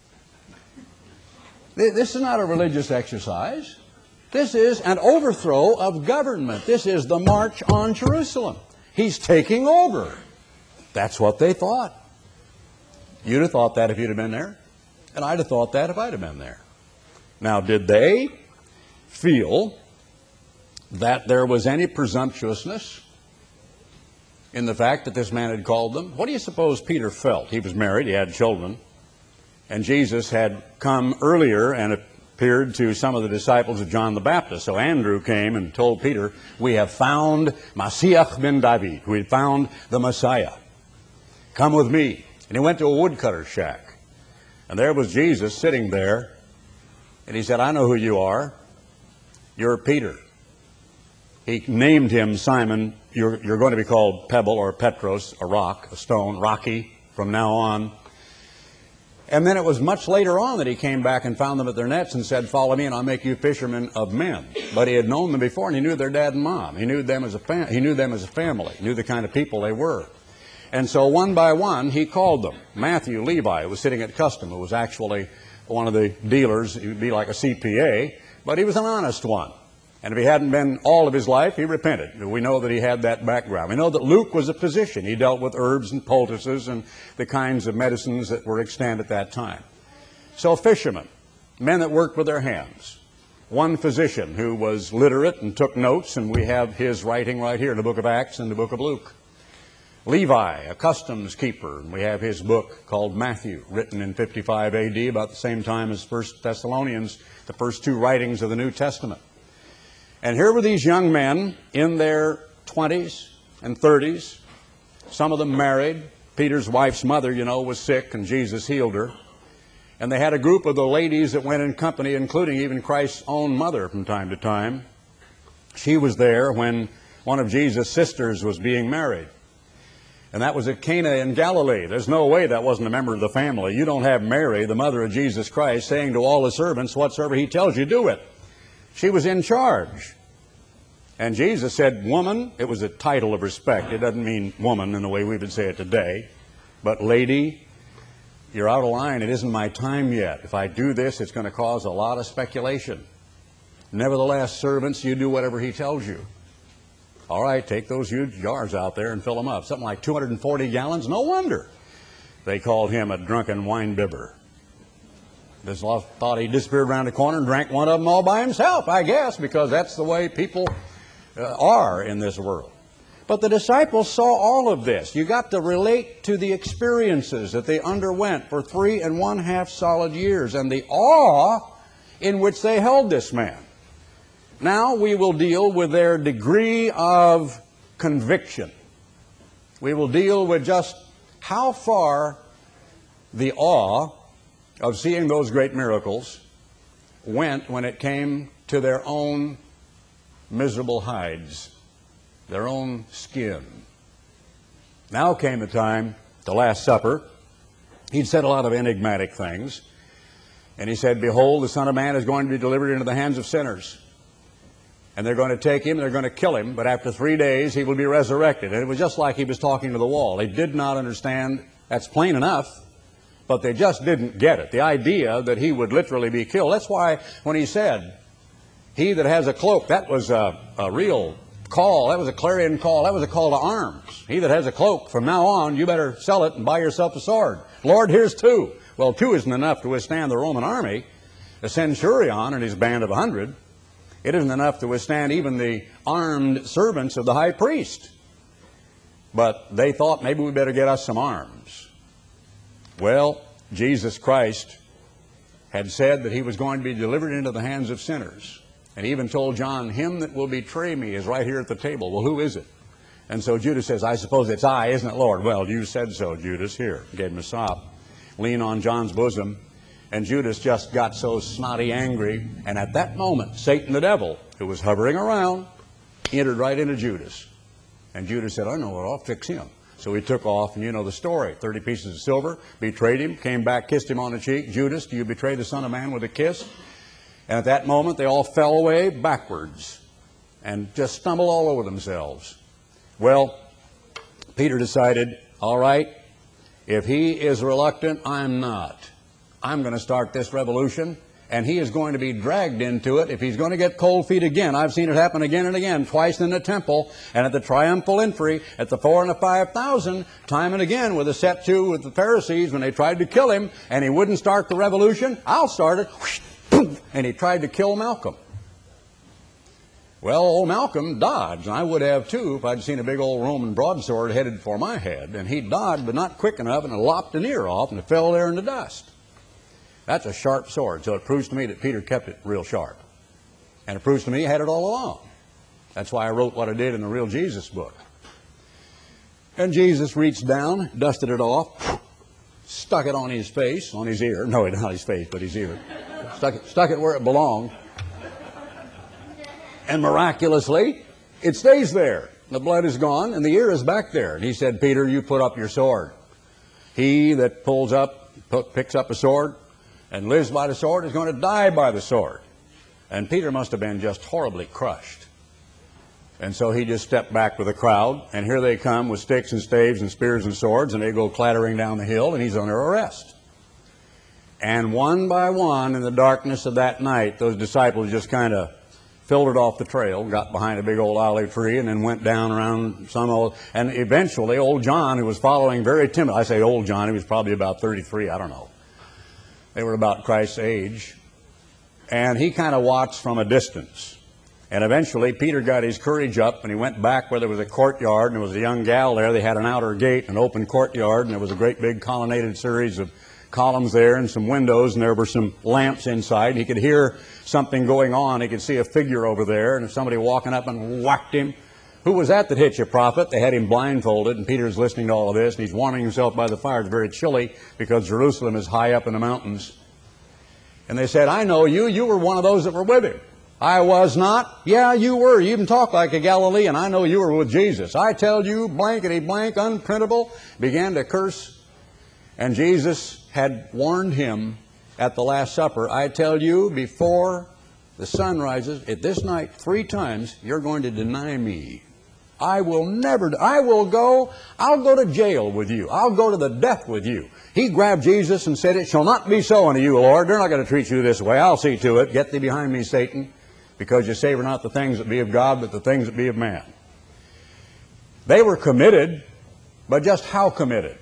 [SPEAKER 1] This is not a religious exercise. This is an overthrow of government. This is the march on Jerusalem. He's taking over. That's what they thought. You'd have thought that if you'd have been there. And I'd have thought that if I'd have been there. Now, did they feel that there was any presumptuousness in the fact that this man had called them? What do you suppose Peter felt? He was married, he had children, and Jesus had come earlier and appeared to some of the disciples of John the Baptist. So Andrew came and told Peter, we have found Masiach ben David. We have found the Messiah. Come with me. And he went to a woodcutter's shack. And there was Jesus sitting there. And he said, I know who you are. You're Peter. He named him Simon. You're, you're going to be called Pebble or Petros, a rock, a stone, rocky from now on. And then it was much later on that he came back and found them at their nets and said, follow me and I'll make you fishermen of men. But he had known them before, and he knew their dad and mom. He knew them as a fam- he knew them as a family, knew the kind of people they were. And so one by one he called them. Matthew, Levi, who was sitting at custom, who was actually one of the dealers. He would be like a C P A, but he was an honest one. And if he hadn't been all of his life, he repented. We know that he had that background. We know that Luke was a physician. He dealt with herbs and poultices and the kinds of medicines that were extant at that time. So fishermen, men that worked with their hands. One physician who was literate and took notes, and we have his writing right here in the book of Acts and the book of Luke. Levi, a customs keeper, and we have his book called Matthew, written in fifty-five A D, about the same time as First Thessalonians, the first two writings of the New Testament. And here were these young men in their twenties and thirties, some of them married. Peter's wife's mother, you know, was sick, and Jesus healed her. And they had a group of the ladies that went in company, including even Christ's own mother from time to time. She was there when one of Jesus' sisters was being married. And that was at Cana in Galilee. There's no way that wasn't a member of the family. You don't have Mary, the mother of Jesus Christ, saying to all the servants, whatsoever he tells you, do it. She was in charge. And Jesus said, woman, it was a title of respect. It doesn't mean woman in the way we would say it today. But lady, you're out of line. It isn't my time yet. If I do this, it's going to cause a lot of speculation. Nevertheless, servants, you do whatever he tells you. All right, take those huge jars out there and fill them up. Something like two hundred forty gallons. No wonder they called him a drunken wine bibber. This thought he disappeared around the corner and drank one of them all by himself, I guess, because that's the way people uh, are in this world. But the disciples saw all of this. You got to relate to the experiences that they underwent for three and one half solid years and the awe in which they held this man. Now we will deal with their degree of conviction. We will deal with just how far the awe of seeing those great miracles went when it came to their own miserable hides, their own skin. Now came the time, the Last Supper. He'd said a lot of enigmatic things. And he said, behold, the Son of Man is going to be delivered into the hands of sinners. And they're going to take him, they're going to kill him, but after three days he will be resurrected. And it was just like he was talking to the wall. They did not understand. That's plain enough, but they just didn't get it. The idea that he would literally be killed. That's why when he said, he that has a cloak, that was a, a real call. That was a clarion call. That was a call to arms. He that has a cloak, from now on, you better sell it and buy yourself a sword. Lord, here's two. Well, two isn't enough to withstand the Roman army. The centurion and his band of a hundred. It isn't enough to withstand even the armed servants of the high priest. But they thought maybe we better get us some arms. Well, Jesus Christ had said that he was going to be delivered into the hands of sinners. And he even told John, him that will betray me is right here at the table. Well, who is it? And so Judas says, I suppose it's I, isn't it, Lord? Well, you said so, Judas. Here, gave him a sop. Lean on John's bosom. And Judas just got so snotty angry. And at that moment, Satan the devil, who was hovering around, entered right into Judas. And Judas said, I know what, I'll fix him. So he took off, and you know the story. Thirty pieces of silver, betrayed him, came back, kissed him on the cheek. Judas, do you betray the Son of Man with a kiss? And at that moment, they all fell away backwards and just stumbled all over themselves. Well, Peter decided, all right, if he is reluctant, I'm not. I'm going to start this revolution, and he is going to be dragged into it if he's going to get cold feet again. I've seen it happen again and again, twice in the temple, and at the triumphal entry, at the four and the five thousand, time and again with the set to with the Pharisees when they tried to kill him, and he wouldn't start the revolution. I'll start it. And he tried to kill Malcolm. Well, old Malcolm dodged, and I would have too if I'd seen a big old Roman broadsword headed for my head. And he dodged, but not quick enough, and it lopped an ear off, and it fell there in the dust. That's a sharp sword, so it proves to me that Peter kept it real sharp. And it proves to me he had it all along. That's why I wrote what I did in the Real Jesus book. And Jesus reached down, dusted it off, stuck it on his face, on his ear. No, not his face, but his ear. Stuck it, stuck it where it belonged. And miraculously, it stays there. The blood is gone, and the ear is back there. And he said, Peter, you put up your sword. He that pulls up, picks up a sword, and lives by the sword is going to die by the sword. And Peter must have been just horribly crushed. And so he just stepped back with the crowd, and here they come with sticks and staves and spears and swords, and they go clattering down the hill, and he's under arrest. And one by one, in the darkness of that night, those disciples just kind of filtered off the trail, got behind a big old olive tree, and then went down around some old, and eventually old John, who was following very timid, I say old John, he was probably about thirty-three, I don't know. They were about Christ's age. And he kind of watched from a distance. And eventually Peter got his courage up, and he went back where there was a courtyard, and there was a young gal there. They had an outer gate, an open courtyard, and there was a great big colonnaded series of columns there and some windows, and there were some lamps inside. He could hear something going on. He could see a figure over there, and if somebody walking up and whacked him. Who was that that hit you, prophet? They had him blindfolded, and Peter's listening to all of this, and he's warming himself by the fire. It's very chilly because Jerusalem is high up in the mountains. And they said, I know you. You were one of those that were with him. I was not. Yeah, you were. You even talk like a Galilean. I know you were with Jesus. I tell you, blankety blank, unprintable, began to curse. And Jesus had warned him at the Last Supper, I tell you, before the sun rises, at this night, three times, you're going to deny me. I will never, I will go, I'll go to jail with you. I'll go to the death with you. He grabbed Jesus and said, it shall not be so unto you, Lord. They're not going to treat you this way. I'll see to it. Get thee behind me, Satan, because you savor not the things that be of God, but the things that be of man. They were committed, but just how committed?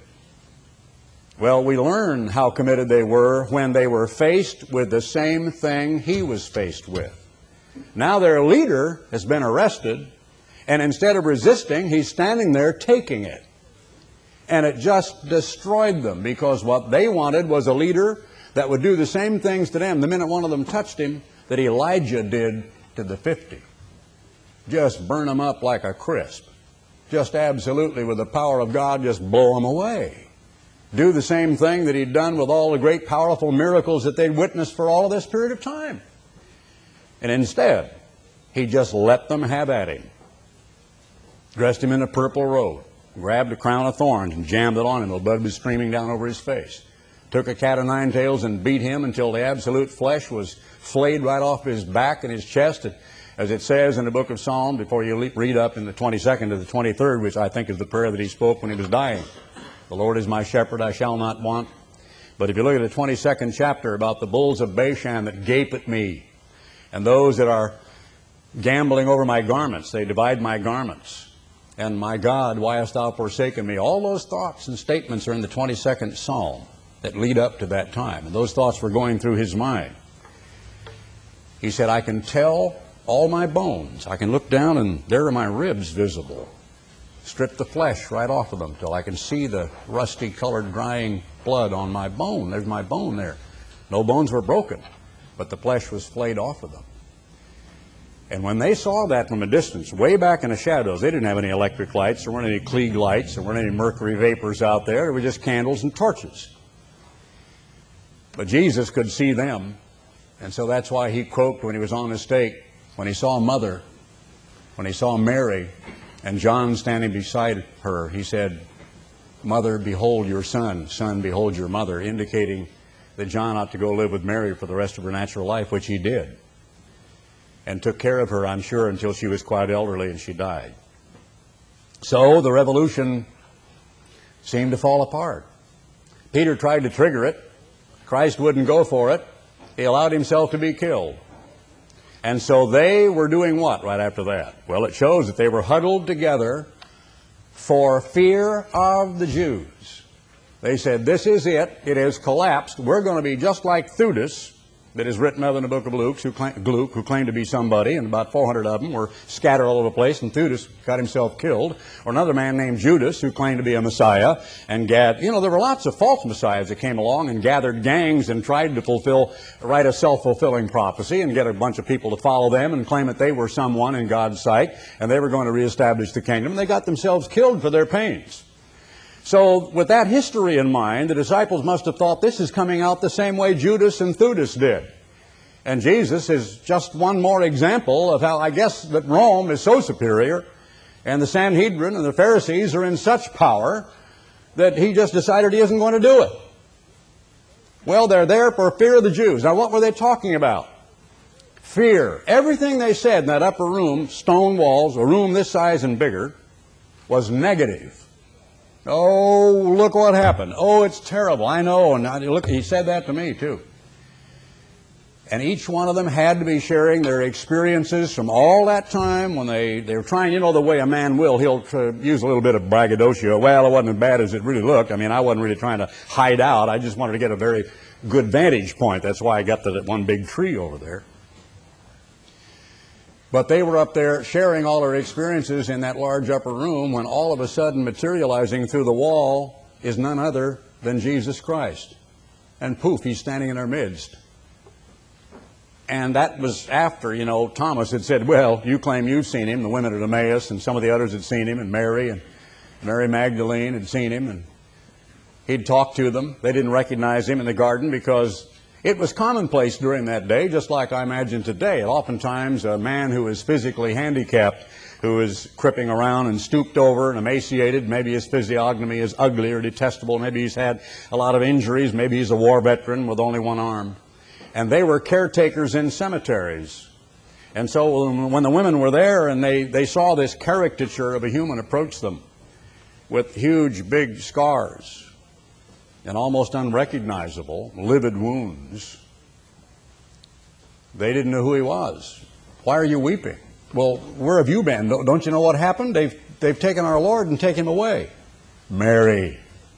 [SPEAKER 1] Well, we learn how committed they were when they were faced with the same thing he was faced with. Now their leader has been arrested, and instead of resisting, he's standing there taking it. And it just destroyed them, because what they wanted was a leader that would do the same things to them the minute one of them touched him that Elijah did to the fifty. Just burn them up like a crisp. Just absolutely, with the power of God, just blow them away. Do the same thing that he'd done with all the great powerful miracles that they'd witnessed for all of this period of time. And instead, he just let them have at him. Dressed him in a purple robe, grabbed a crown of thorns and jammed it on him. The blood was streaming down over his face. Took a cat of nine tails and beat him until the absolute flesh was flayed right off his back and his chest. As it says in the book of Psalm, before you read up in the twenty-second to the twenty-third, which I think is the prayer that he spoke when he was dying. The Lord is my shepherd, I shall not want. But if you look at the twenty-second chapter about the bulls of Bashan that gape at me, and those that are gambling over my garments, they divide my garments. And my God, why hast thou forsaken me? All those thoughts and statements are in the twenty-second Psalm that lead up to that time. And those thoughts were going through his mind. He said, I can tell all my bones. I can look down and there are my ribs visible. Strip the flesh right off of them till I can see the rusty colored drying blood on my bone. There's my bone there. No bones were broken, but the flesh was flayed off of them. And when they saw that from a distance, way back in the shadows, they didn't have any electric lights, there weren't any Klieg lights, there weren't any mercury vapors out there, there were just candles and torches. But Jesus could see them, and so that's why he croaked when he was on the stake, when he saw Mother, when he saw Mary, and John standing beside her. He said, Mother, behold your son, son, behold your mother, indicating that John ought to go live with Mary for the rest of her natural life, which he did. And took care of her, I'm sure, until she was quite elderly and she died. So the revolution seemed to fall apart. Peter tried to trigger it. Christ wouldn't go for it. He allowed himself to be killed. And so they were doing what right after that? Well, it shows that they were huddled together for fear of the Jews. They said, this is it. It has collapsed. We're going to be just like Theudas, that is written of in the book of Luke, who, claim, Luke, who claimed to be somebody, and about four hundred of them were scattered all over the place, and Theudas got himself killed. Or another man named Judas, who claimed to be a Messiah, and gathered, you know, there were lots of false messiahs that came along and gathered gangs and tried to fulfill, write a self-fulfilling prophecy and get a bunch of people to follow them and claim that they were someone in God's sight, and they were going to reestablish the kingdom, and they got themselves killed for their pains. So with that history in mind, the disciples must have thought this is coming out the same way Judas and Theudas did. And Jesus is just one more example of how I guess that Rome is so superior and the Sanhedrin and the Pharisees are in such power that he just decided he isn't going to do it. Well, they're there for fear of the Jews. Now, what were they talking about? Fear. Everything they said in that upper room, stone walls, a room this size and bigger, was negative. Oh, look what happened. Oh, it's terrible. I know. And I, look, he said that to me too. And each one of them had to be sharing their experiences from all that time when they, they were trying, you know, the way a man will. He'll uh, use a little bit of braggadocio. Well, it wasn't as bad as it really looked. I mean, I wasn't really trying to hide out. I just wanted to get a very good vantage point. That's why I got to that one big tree over there. But they were up there sharing all their experiences in that large upper room when all of a sudden materializing through the wall is none other than Jesus Christ. And poof, he's standing in our midst. And that was after, you know, Thomas had said, well, you claim you've seen him. The women at Emmaus and some of the others had seen him, and Mary and Mary Magdalene had seen him, and he'd talked to them. They didn't recognize him in the garden because it was commonplace during that day, just like I imagine today. Oftentimes, a man who is physically handicapped, who is cripping around and stooped over and emaciated, maybe his physiognomy is ugly or detestable, maybe he's had a lot of injuries, maybe he's a war veteran with only one arm. And they were caretakers in cemeteries. And so when the women were there and they, they saw this caricature of a human approach them with huge, big scars and almost unrecognizable, livid wounds, they didn't know who he was. Why are you weeping? Well, where have you been? Don't you know what happened? They've, they've taken our Lord and taken him away. Mary.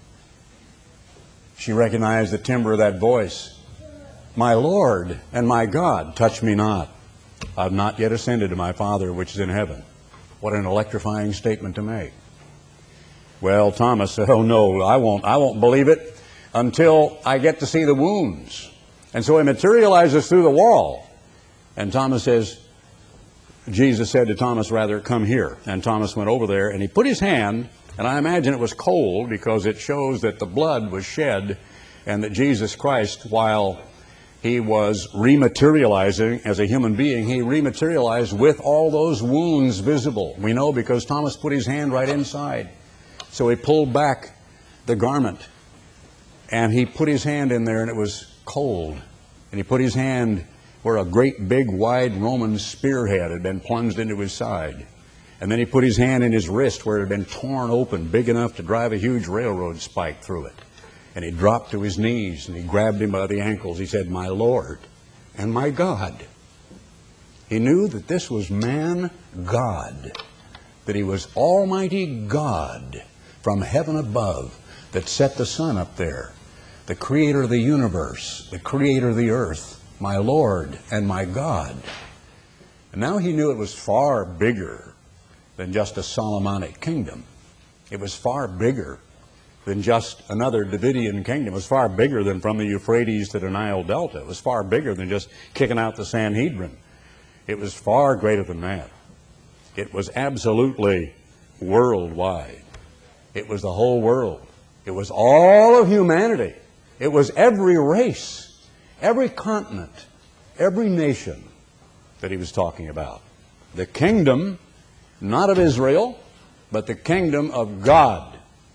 [SPEAKER 1] She recognized the timbre of that voice. My Lord and my God, touch me not. I've not yet ascended to my Father which is in heaven. What an electrifying statement to make. Well, Thomas said, oh no, I won't, I won't believe it until I get to see the wounds. And so he materializes through the wall. And Thomas says, Jesus said to Thomas, rather, come here. And Thomas went over there and he put his hand, and I imagine it was cold because it shows that the blood was shed and that Jesus Christ, while he was rematerializing as a human being, he rematerialized with all those wounds visible. We know because Thomas put his hand right inside. So he pulled back the garment and he put his hand in there and it was cold. And he put his hand where a great big wide Roman spearhead had been plunged into his side. And then he put his hand in his wrist where it had been torn open, big enough to drive a huge railroad spike through it. And he dropped to his knees and he grabbed him by the ankles. He said, my Lord and my God. He knew that this was man God, that he was Almighty God from heaven above that set the sun up there, the creator of the universe, the creator of the earth, my Lord and my God. And now he knew it was far bigger than just a Solomonic kingdom. It was far bigger than just another Davidian kingdom. It was far bigger than from the Euphrates to the Nile Delta. It was far bigger than just kicking out the Sanhedrin. It was far greater than that. It was absolutely worldwide. It was the whole world. It was all of humanity. It was every race, every continent, every nation that he was talking about. The kingdom, not of Israel, but the kingdom of God.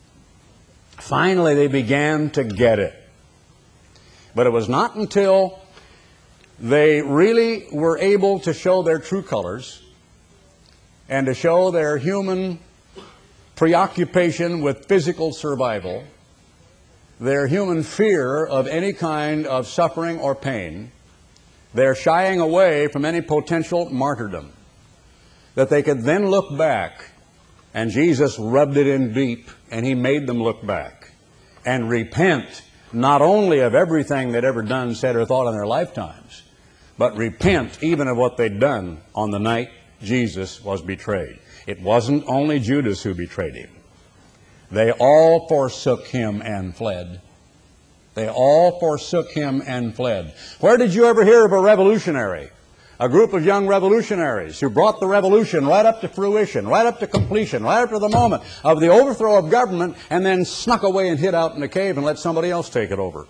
[SPEAKER 1] Finally, they began to get it. But it was not until they really were able to show their true colors and to show their human preoccupation with physical survival, their human fear of any kind of suffering or pain, their shying away from any potential martyrdom, that they could then look back. And Jesus rubbed it in deep, and he made them look back and repent, not only of everything they'd ever done, said, or thought in their lifetimes, but repent even of what they'd done on the night Jesus was betrayed. It wasn't only Judas who betrayed him. They all forsook him and fled. They all forsook him and fled. Where did you ever hear of a revolutionary? A group of young revolutionaries who brought the revolution right up to fruition, right up to completion, right up to the moment of the overthrow of government, and then snuck away and hid out in a cave and let somebody else take it over.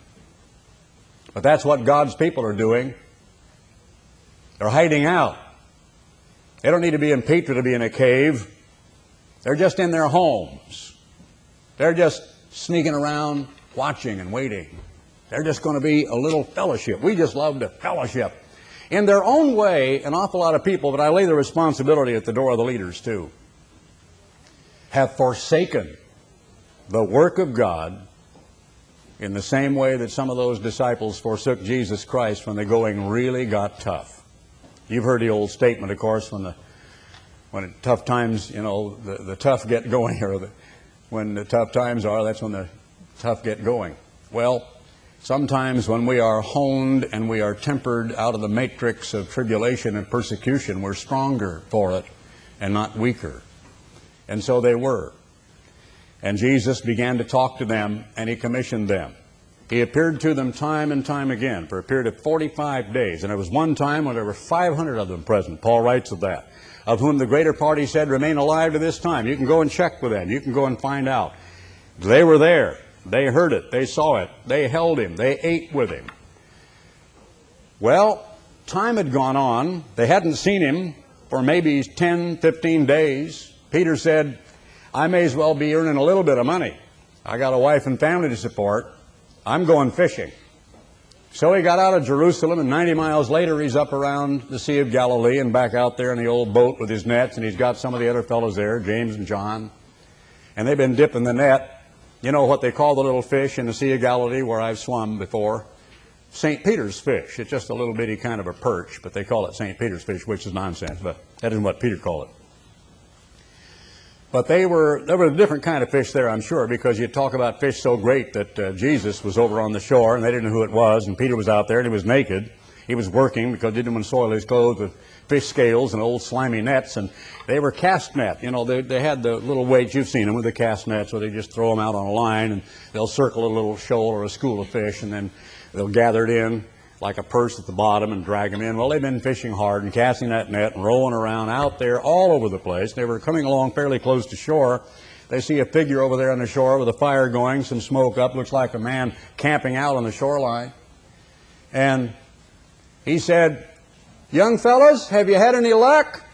[SPEAKER 1] But that's what God's people are doing. They're hiding out. They don't need to be in Petra to be in a cave. They're just in their homes. They're just sneaking around, watching and waiting. They're just going to be a little fellowship. We just love to fellowship. In their own way, an awful lot of people, but I lay the responsibility at the door of the leaders too, have forsaken the work of God in the same way that some of those disciples forsook Jesus Christ when the going really got tough. You've heard the old statement, of course, when the when it, tough times, you know, the, the tough get going, or the, when the tough times are, that's when the tough get going. Well, sometimes when we are honed and we are tempered out of the matrix of tribulation and persecution, we're stronger for it and not weaker. And so they were. And Jesus began to talk to them, and He commissioned them. He appeared to them time and time again for a period of forty-five days. And there was one time when there were five hundred of them present. Paul writes of that, of whom the greater part, he said, remain alive to this time. You can go and check with them. You can go and find out. They were there. They heard it. They saw it. They held Him. They ate with Him. Well, time had gone on. They hadn't seen Him for maybe ten, fifteen days. Peter said, I may as well be earning a little bit of money. I got a wife and family to support. I'm going fishing. So he got out of Jerusalem, and ninety miles later he's up around the Sea of Galilee and back out there in the old boat with his nets, and he's got some of the other fellows there, James and John. And they've been dipping the net. You know what they call the little fish in the Sea of Galilee where I've swum before? Saint Peter's fish. It's just a little bitty kind of a perch, but they call it Saint Peter's fish, which is nonsense, but that isn't what Peter called it. But they were, there was a different kind of fish there, I'm sure, because you talk about fish so great that uh, Jesus was over on the shore, and they didn't know who it was, and Peter was out there, and he was naked. He was working because he didn't want to soil his clothes with fish scales and old slimy nets, and they were cast net. You know, they, they had the little weights, you've seen them with the cast nets, where they just throw them out on a line, and they'll circle a little shoal or a school of fish, and then they'll gather it in like a purse at the bottom and drag them in. Well, they've been fishing hard and casting that net and rolling around out there all over the place. They were coming along fairly close to shore. They see a figure over there on the shore with a fire going, some smoke up, looks like a man camping out on the shoreline. And he said, young fellas, have you had any luck?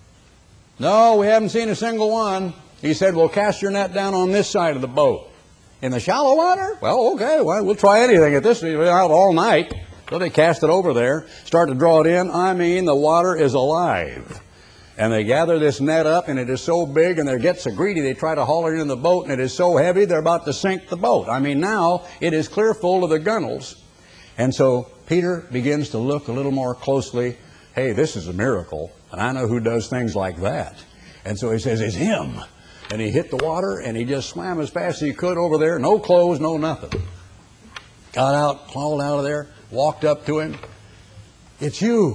[SPEAKER 1] No, we haven't seen a single one. He said, well, cast your net down on this side of the boat. In the shallow water? Well, okay, well, we'll try anything at this. We're out all night. So they cast it over there, start to draw it in. I mean, the water is alive. And they gather this net up, and it is so big, and they get so greedy, they try to haul it in the boat, and it is so heavy, they're about to sink the boat. I mean, now it is clear full of the gunnels. And so Peter begins to look a little more closely. Hey, this is a miracle, and I know who does things like that. And so he says, it's him. And he hit the water, and he just swam as fast as he could over there. No clothes, no nothing. Got out, crawled out of there, walked up to him. It's you.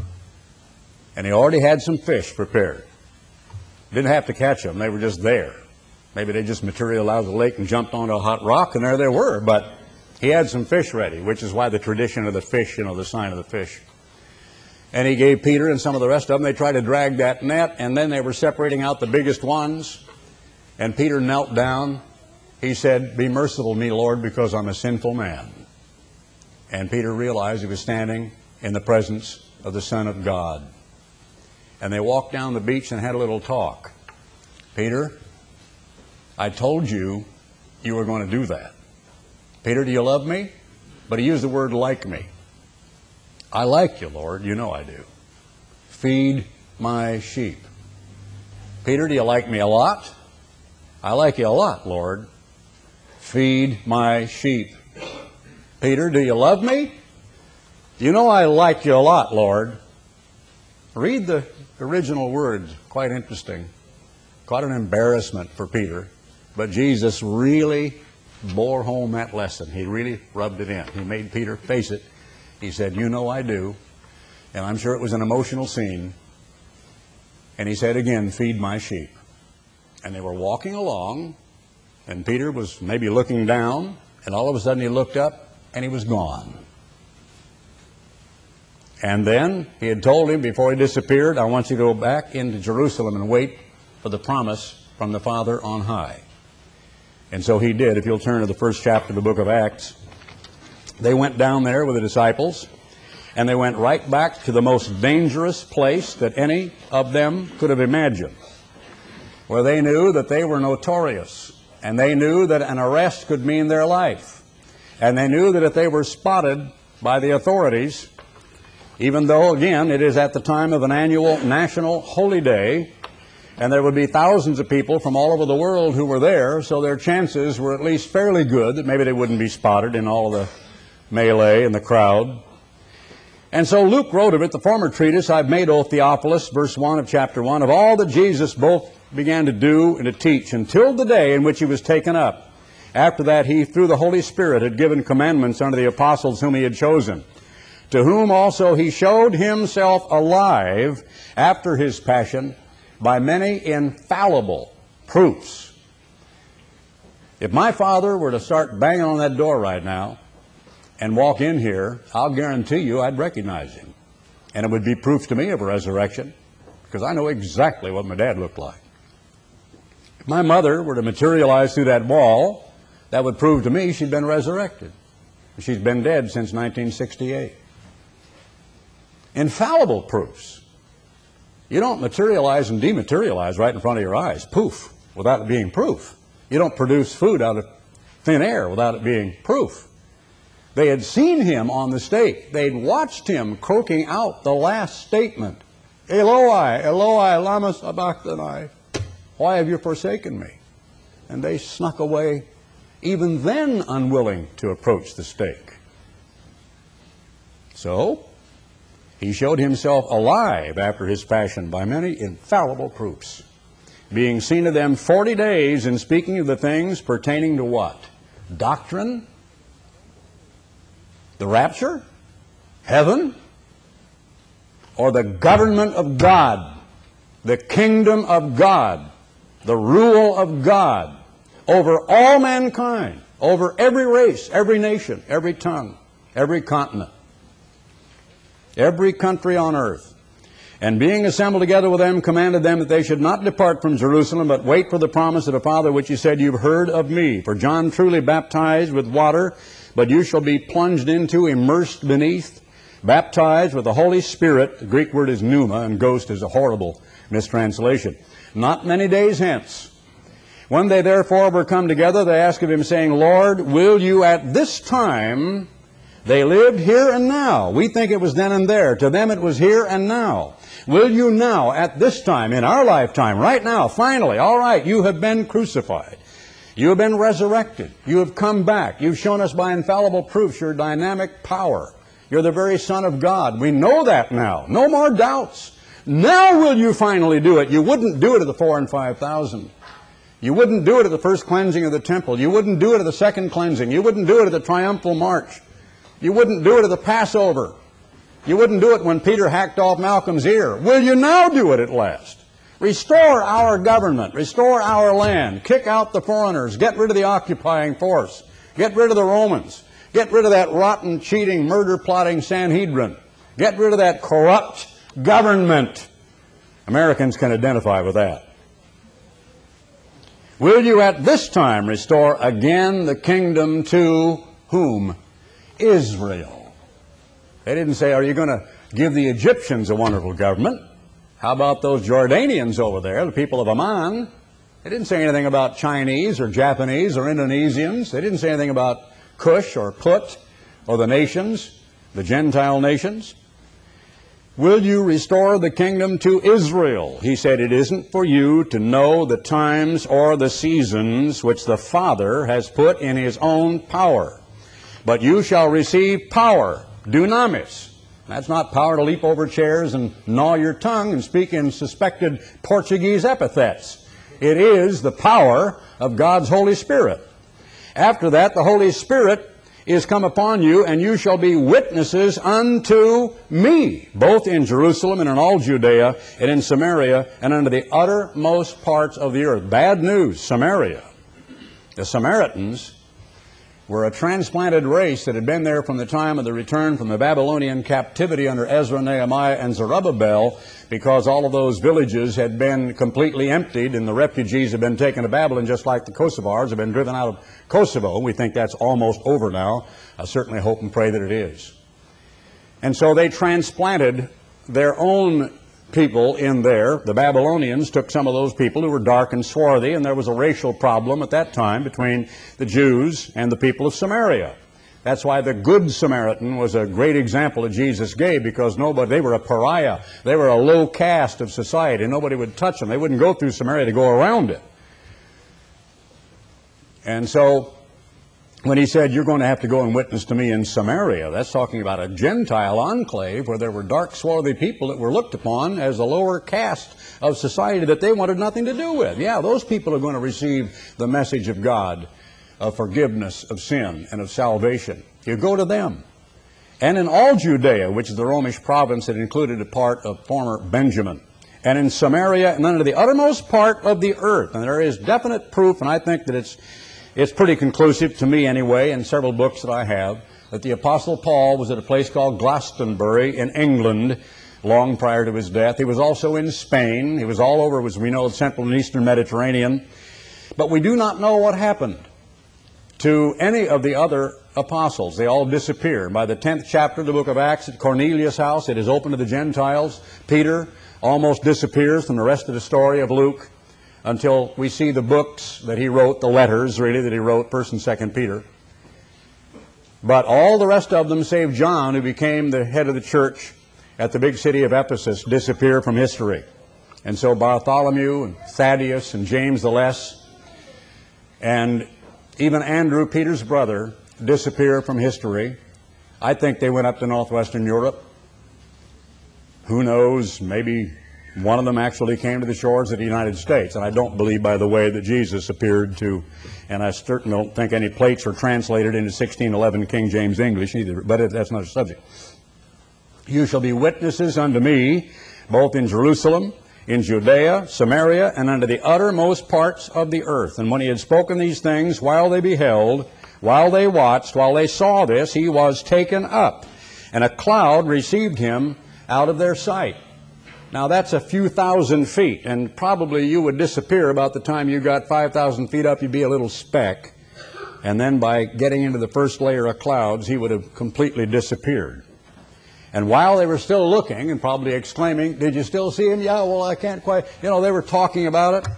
[SPEAKER 1] And he already had some fish prepared. Didn't have to catch them. They were just there. Maybe they just materialized the lake and jumped onto a hot rock, and there they were. But he had some fish ready, which is why the tradition of the fish, you know, the sign of the fish. And he gave Peter and some of the rest of them, they tried to drag that net, and then they were separating out the biggest ones. And Peter knelt down. He said, be merciful to me, Lord, because I'm a sinful man. And Peter realized he was standing in the presence of the Son of God. And they walked down the beach and had a little talk. Peter, I told you you were going to do that. Peter, do you love me? But he used the word like me. I like you, Lord. You know I do. Feed my sheep. Peter, do you like me a lot? I like you a lot, Lord. Feed my sheep. Peter, do you love me? You know I like you a lot, Lord. Read the original words. Quite interesting. Quite an embarrassment for Peter. But Jesus really bore home that lesson. He really rubbed it in. He made Peter face it. He said, you know I do. And I'm sure it was an emotional scene. And he said again, feed my sheep. And they were walking along, and Peter was maybe looking down, and all of a sudden he looked up, and he was gone. And then he had told him before he disappeared, I want you to go back into Jerusalem and wait for the promise from the Father on high. And so he did. If you'll turn to the first chapter of the book of Acts, they went down there with the disciples, and they went right back to the most dangerous place that any of them could have imagined, where they knew that they were notorious, and they knew that an arrest could mean their life. And they knew that if they were spotted by the authorities, even though, again, it is at the time of an annual national holy day, And there would be thousands of people from all over the world who were there, so their chances were at least fairly good that maybe they wouldn't be spotted in all of the melee and the crowd. And so Luke wrote of it, the former treatise, I've made, O Theophilus, verse one of chapter one, of all that Jesus both began to do and to teach until the day in which he was taken up. After that, he, through the Holy Spirit, had given commandments unto the apostles whom he had chosen, to whom also he showed himself alive after his passion by many infallible proofs. If my father were to start banging on that door right now and walk in here, I'll guarantee you I'd recognize him. And it would be proof to me of a resurrection, because I know exactly what my dad looked like. If my mother were to materialize through that wall, that would prove to me she'd been resurrected. She's been dead since nineteen sixty-eight. Infallible proofs. You don't materialize and dematerialize right in front of your eyes, poof, without it being proof. You don't produce food out of thin air without it being proof. They had seen him on the stake. They'd watched him croaking out the last statement, Eloi, Eloi, lama sabachthani. Why have you forsaken me? And they snuck away, even then unwilling to approach the stake. So, he showed himself alive after his passion by many infallible proofs, being seen of them forty days in speaking of the things pertaining to what? Doctrine? The rapture? Heaven? Or the government of God? The kingdom of God? The rule of God over all mankind, over every race, every nation, every tongue, every continent, every country on earth. And being assembled together with them, commanded them that they should not depart from Jerusalem, but wait for the promise of the Father, which he said, you've heard of me. For John truly baptized with water, but you shall be plunged into, immersed beneath, baptized with the Holy Spirit. The Greek word is pneuma, and ghost is a horrible mistranslation. Not many days hence. When they therefore were come together, they asked of him, saying, Lord, will you at this time... They lived here and now. We think it was then and there. To them it was here and now. Will you now, at this time, in our lifetime, right now, finally, all right, you have been crucified. You have been resurrected. You have come back. You've shown us by infallible proofs your dynamic power. You're the very Son of God. We know that now. No more doubts. Now will you finally do it. You wouldn't do it at the four and five thousand. You wouldn't do it at the first cleansing of the temple. You wouldn't do it at the second cleansing. You wouldn't do it at the triumphal march. You wouldn't do it at the Passover. You wouldn't do it when Peter hacked off Malcolm's ear. Will you now do it at last? Restore our government. Restore our land. Kick out the foreigners. Get rid of the occupying force. Get rid of the Romans. Get rid of that rotten, cheating, murder-plotting Sanhedrin. Get rid of that corrupt government. Americans can identify with that. Will you at this time restore again the kingdom to whom? Israel. They didn't say, are you going to give the Egyptians a wonderful government? How about those Jordanians over there, the people of Amman? They didn't say anything about Chinese or Japanese or Indonesians. They didn't say anything about Cush or Put or the nations, the Gentile nations. Will you restore the kingdom to Israel? He said, it isn't for you to know the times or the seasons which the Father has put in his own power. But you shall receive power, dunamis. That's not power to leap over chairs and gnaw your tongue and speak in suspected Portuguese epithets. It is the power of God's Holy Spirit. After that, the Holy Spirit is come upon you, and you shall be witnesses unto me, both in Jerusalem and in all Judea and in Samaria and unto the uttermost parts of the earth. Bad news, Samaria. The Samaritans were a transplanted race that had been there from the time of the return from the Babylonian captivity under Ezra, Nehemiah, and Zerubbabel, because all of those villages had been completely emptied and the refugees had been taken to Babylon, just like the Kosovars have been driven out of Kosovo. We think that's almost over now. I certainly hope and pray that it is. And so they transplanted their own people in there. The Babylonians took some of those people who were dark and swarthy, and there was a racial problem at that time between the Jews and the people of Samaria. That's why the Good Samaritan was a great example that Jesus gave, because nobody, they were a pariah. They were a low caste of society. Nobody would touch them. They wouldn't go through Samaria to go around it. And so when he said, you're going to have to go and witness to me in Samaria, that's talking about a Gentile enclave where there were dark, swarthy people that were looked upon as a lower caste of society that they wanted nothing to do with. Yeah, those people are going to receive the message of God, of forgiveness of sin and of salvation. You go to them. And in all Judea, which is the Romish province that included a part of former Benjamin, and in Samaria, and unto the uttermost part of the earth. And there is definite proof, and I think that it's It's pretty conclusive to me anyway, in several books that I have, that the Apostle Paul was at a place called Glastonbury in England long prior to his death. He was also in Spain. He was all over, as we know, the Central and Eastern Mediterranean. But we do not know what happened to any of the other apostles. They all disappeared. By the tenth chapter of the book of Acts, at Cornelius' house, it is open to the Gentiles. Peter almost disappears from the rest of the story of Luke, until we see the books that he wrote, the letters really that he wrote, First and Second Peter. But all the rest of them, save John, who became the head of the church at the big city of Ephesus, disappear from history. And so Bartholomew and Thaddeus and James the Less and even Andrew, Peter's brother, disappear from history. I think they went up to northwestern Europe. Who knows, maybe one of them actually came to the shores of the United States. And I don't believe, by the way, that Jesus appeared to, and I certainly don't think any plates were translated into sixteen eleven King James English either, but that's not a subject. You shall be witnesses unto me, both in Jerusalem, in Judea, Samaria, and unto the uttermost parts of the earth. And when he had spoken these things, while they beheld, while they watched, while they saw this, he was taken up, and a cloud received him out of their sight. Now that's a few thousand feet, and probably you would disappear about the time you got five thousand feet up. You'd be a little speck, and then by getting into the first layer of clouds, he would have completely disappeared. And while they were still looking and probably exclaiming, did you still see him? Yeah, well, I can't quite, you know, they were talking about it.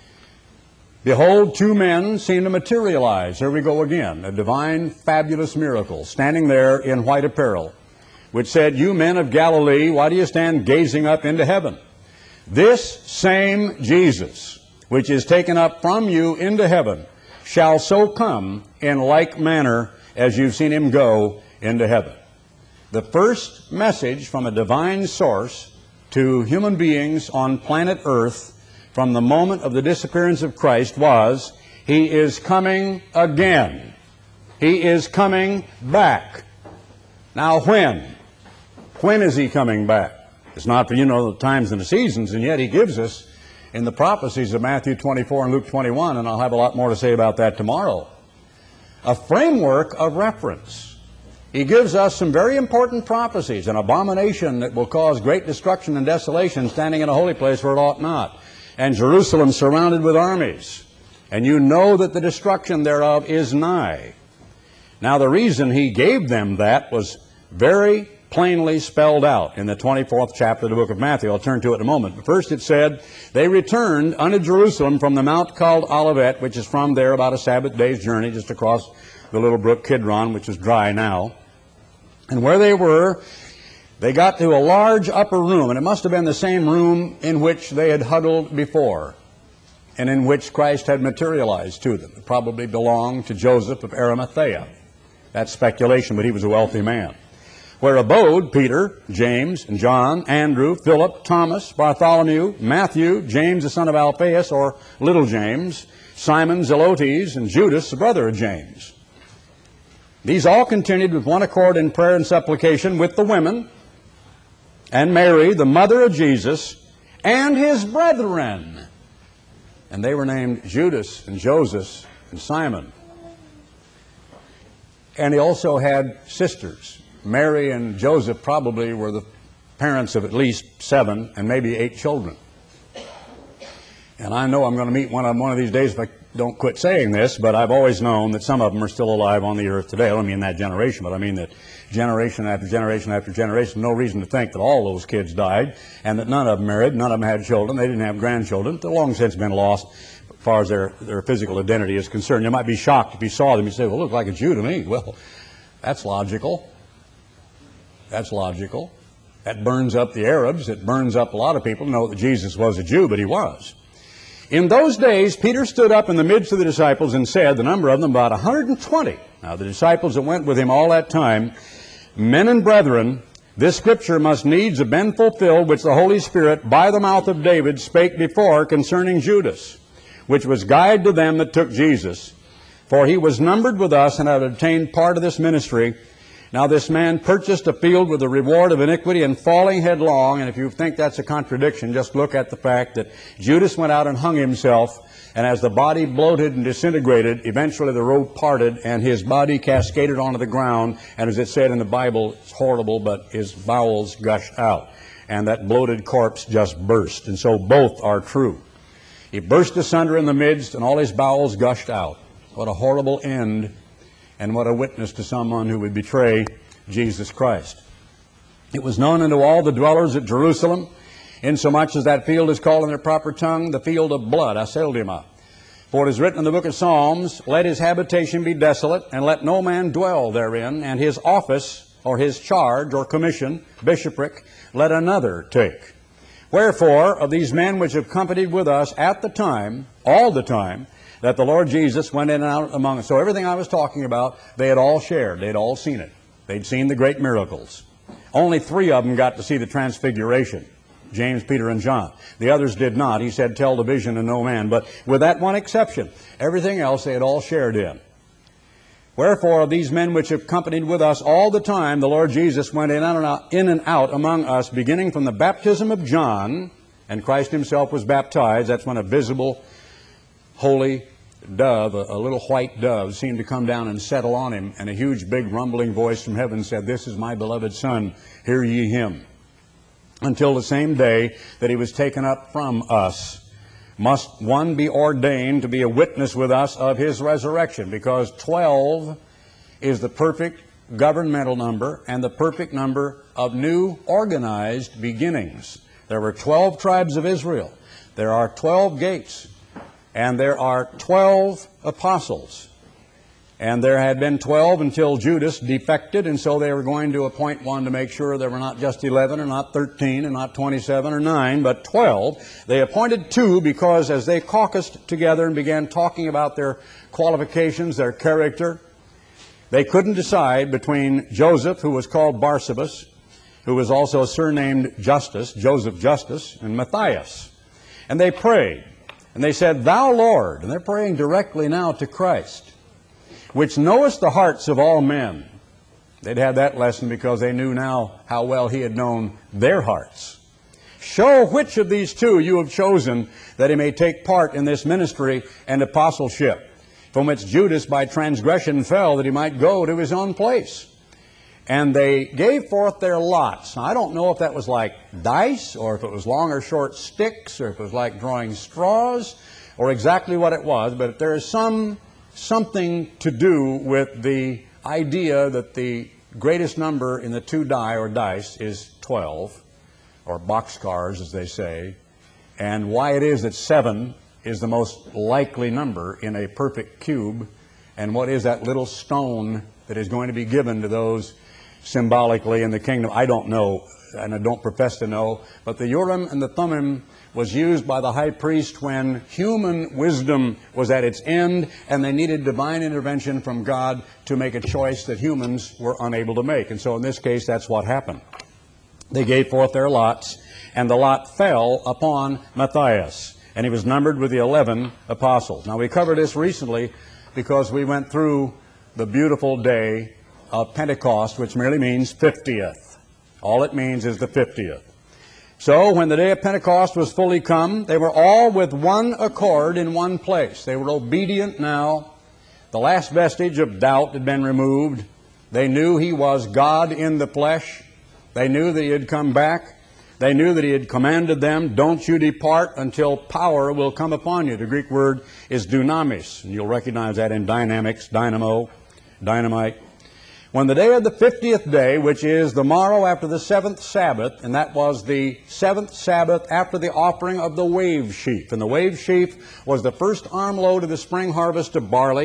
[SPEAKER 1] Behold, two men seemed to materialize. Here we go again, a divine, fabulous miracle, standing there in white apparel, which said, you men of Galilee, why do you stand gazing up into heaven? This same Jesus, which is taken up from you into heaven, shall so come in like manner as you've seen him go into heaven. The first message from a divine source to human beings on planet Earth from the moment of the disappearance of Christ was, he is coming again. He is coming back. Now when? When is he coming back? It's not for, you know, the times and the seasons, and yet he gives us in the prophecies of Matthew twenty-four and Luke twenty-one, and I'll have a lot more to say about that tomorrow, a framework of reference. He gives us some very important prophecies, an abomination that will cause great destruction and desolation standing in a holy place where it ought not, and Jerusalem surrounded with armies, and you know that the destruction thereof is nigh. Now the reason he gave them that was very plainly spelled out in the twenty-fourth chapter of the book of Matthew. I'll turn to it in a moment. But first it said, they returned unto Jerusalem from the mount called Olivet, which is from there about a Sabbath day's journey, just across the little brook Kidron, which is dry now. And where they were, they got to a large upper room, and it must have been the same room in which they had huddled before, and in which Christ had materialized to them. It probably belonged to Joseph of Arimathea. That's speculation, but he was a wealthy man. Where abode Peter, James, and John, Andrew, Philip, Thomas, Bartholomew, Matthew, James the son of Alphaeus, or Little James, Simon, Zelotes, and Judas, the brother of James. These all continued with one accord in prayer and supplication with the women, and Mary, the mother of Jesus, and his brethren. And they were named Judas and Joseph and Simon. And he also had sisters. Mary and Joseph probably were the parents of at least seven and maybe eight children. And I know I'm going to meet one of them one of these days if I don't quit saying this, but I've always known that some of them are still alive on the earth today. I don't mean that generation, but I mean that generation after generation after generation. No reason to think that all those kids died and that none of them married, none of them had children, they didn't have grandchildren. They're long since been lost as far as their, their physical identity is concerned. You might be shocked if you saw them. You say, well, look like a Jew to me. Well, That's logical. That's logical. That burns up the Arabs. It burns up a lot of people who know that Jesus was a Jew, but he was. In those days, Peter stood up in the midst of the disciples and said, the number of them about one hundred twenty. Now, the disciples that went with him all that time, men and brethren, this scripture must needs have been fulfilled, which the Holy Spirit by the mouth of David spake before concerning Judas, which was guide to them that took Jesus. For he was numbered with us and had obtained part of this ministry. Now this man purchased a field with the reward of iniquity and falling headlong. And if you think that's a contradiction, just look at the fact that Judas went out and hung himself. And as the body bloated and disintegrated, eventually the rope parted and his body cascaded onto the ground. And as it said in the Bible, it's horrible, but his bowels gushed out. And that bloated corpse just burst. And so both are true. He burst asunder in the midst and all his bowels gushed out. What a horrible end. And what a witness to someone who would betray Jesus Christ. It was known unto all the dwellers at Jerusalem, insomuch as that field is called in their proper tongue, the field of blood, Aceldama. For it is written in the book of Psalms, let his habitation be desolate, and let no man dwell therein, and his office, or his charge, or commission, bishopric, let another take. Wherefore, of these men which have companied with us at the time, all the time, that the Lord Jesus went in and out among us. So everything I was talking about, they had all shared. They'd all seen it. They'd seen the great miracles. Only three of them got to see the transfiguration. James, Peter, and John. The others did not. He said, tell the vision to no man. But with that one exception, everything else they had all shared in. Wherefore, of these men which have companied with us all the time, the Lord Jesus went in and out, in and out among us, beginning from the baptism of John, and Christ himself was baptized. That's when a visible, holy dove, a, a little white dove, seemed to come down and settle on him, and a huge big rumbling voice from heaven said, this is my beloved Son, hear ye him. Until the same day that he was taken up from us, must one be ordained to be a witness with us of his resurrection, because twelve is the perfect governmental number and the perfect number of new organized beginnings. There were twelve tribes of Israel. There are twelve gates. And there are twelve apostles. And there had been twelve until Judas defected, and so they were going to appoint one to make sure there were not just eleven or not thirteen and not twenty-seven or nine, but twelve. They appointed two because as they caucused together and began talking about their qualifications, their character, they couldn't decide between Joseph, who was called Barsabas, who was also surnamed Justus, Joseph Justus, and Matthias. And they prayed. And they said, Thou, Lord, and they're praying directly now to Christ, which knowest the hearts of all men. They'd had that lesson because they knew now how well he had known their hearts. Show which of these two you have chosen that he may take part in this ministry and apostleship, from which Judas by transgression fell, that he might go to his own place. And they gave forth their lots. Now, I don't know if that was like dice, or if it was long or short sticks, or if it was like drawing straws, or exactly what it was. But there is some something to do with the idea that the greatest number in the two die, or dice, is twelve, or boxcars, as they say, and why it is that seven is the most likely number in a perfect cube, and what is that little stone that is going to be given to those symbolically in the kingdom. I don't know, and I don't profess to know, but the Urim and the Thummim was used by the high priest when human wisdom was at its end and they needed divine intervention from God to make a choice that humans were unable to make. And so in this case, that's what happened. They gave forth their lots, and the lot fell upon Matthias, and he was numbered with the eleven apostles. Now, we covered this recently because we went through the beautiful day of Pentecost, which merely means fiftieth. All it means is the fiftieth. So when the day of Pentecost was fully come, they were all with one accord in one place. They were obedient now. The last vestige of doubt had been removed. They knew he was God in the flesh. They knew that he had come back. They knew that he had commanded them, don't you depart until power will come upon you. The Greek word is dunamis, and you'll recognize that in dynamics, dynamo, dynamite. When the day of the fiftieth day, which is the morrow after the seventh Sabbath, and that was the seventh Sabbath after the offering of the wave sheaf. And the wave sheaf was the first armload of the spring harvest of barley,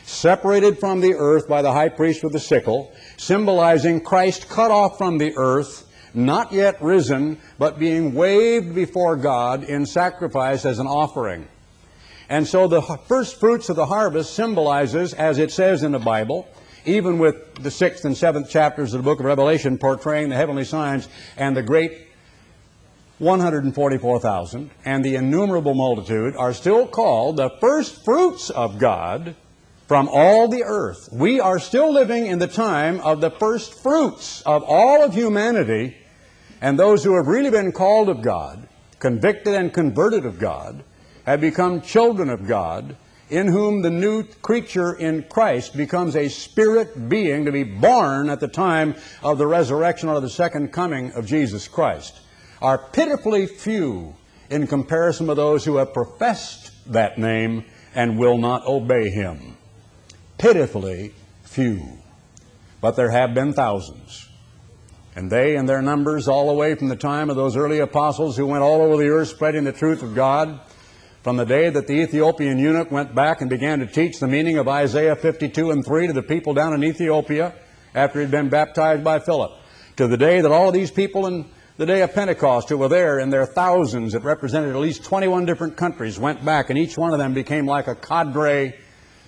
[SPEAKER 1] separated from the earth by the high priest with the sickle, symbolizing Christ cut off from the earth, not yet risen, but being waved before God in sacrifice as an offering. And so the first fruits of the harvest symbolizes, as it says in the Bible, even with the sixth and seventh chapters of the book of Revelation portraying the heavenly signs and the great one hundred forty-four thousand and the innumerable multitude are still called the first fruits of God from all the earth. We are still living in the time of the first fruits of all of humanity, and those who have really been called of God, convicted and converted of God, have become children of God, in whom the new creature in Christ becomes a spirit being to be born at the time of the resurrection or the second coming of Jesus Christ, are pitifully few in comparison with those who have professed that name and will not obey Him. Pitifully few. But there have been thousands. And they and their numbers all the way from the time of those early apostles who went all over the earth spreading the truth of God, from the day that the Ethiopian eunuch went back and began to teach the meaning of Isaiah fifty-two and three to the people down in Ethiopia after he'd been baptized by Philip, to the day that all of these people in the day of Pentecost who were there in their thousands, that represented at least twenty-one different countries, went back, and each one of them became like a cadre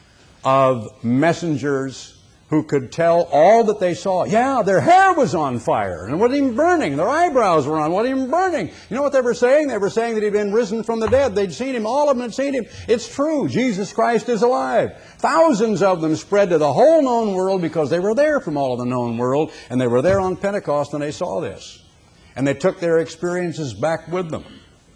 [SPEAKER 1] of messengers who could tell all that they saw. Yeah, their hair was on fire and it wasn't even burning. Their eyebrows were on, wasn't even burning. You know what they were saying? They were saying that He'd been risen from the dead. They'd seen Him. All of them had seen Him. It's true. Jesus Christ is alive. Thousands of them spread to the whole known world because they were there from all of the known world, and they were there on Pentecost and they saw this. And they took their experiences back with them.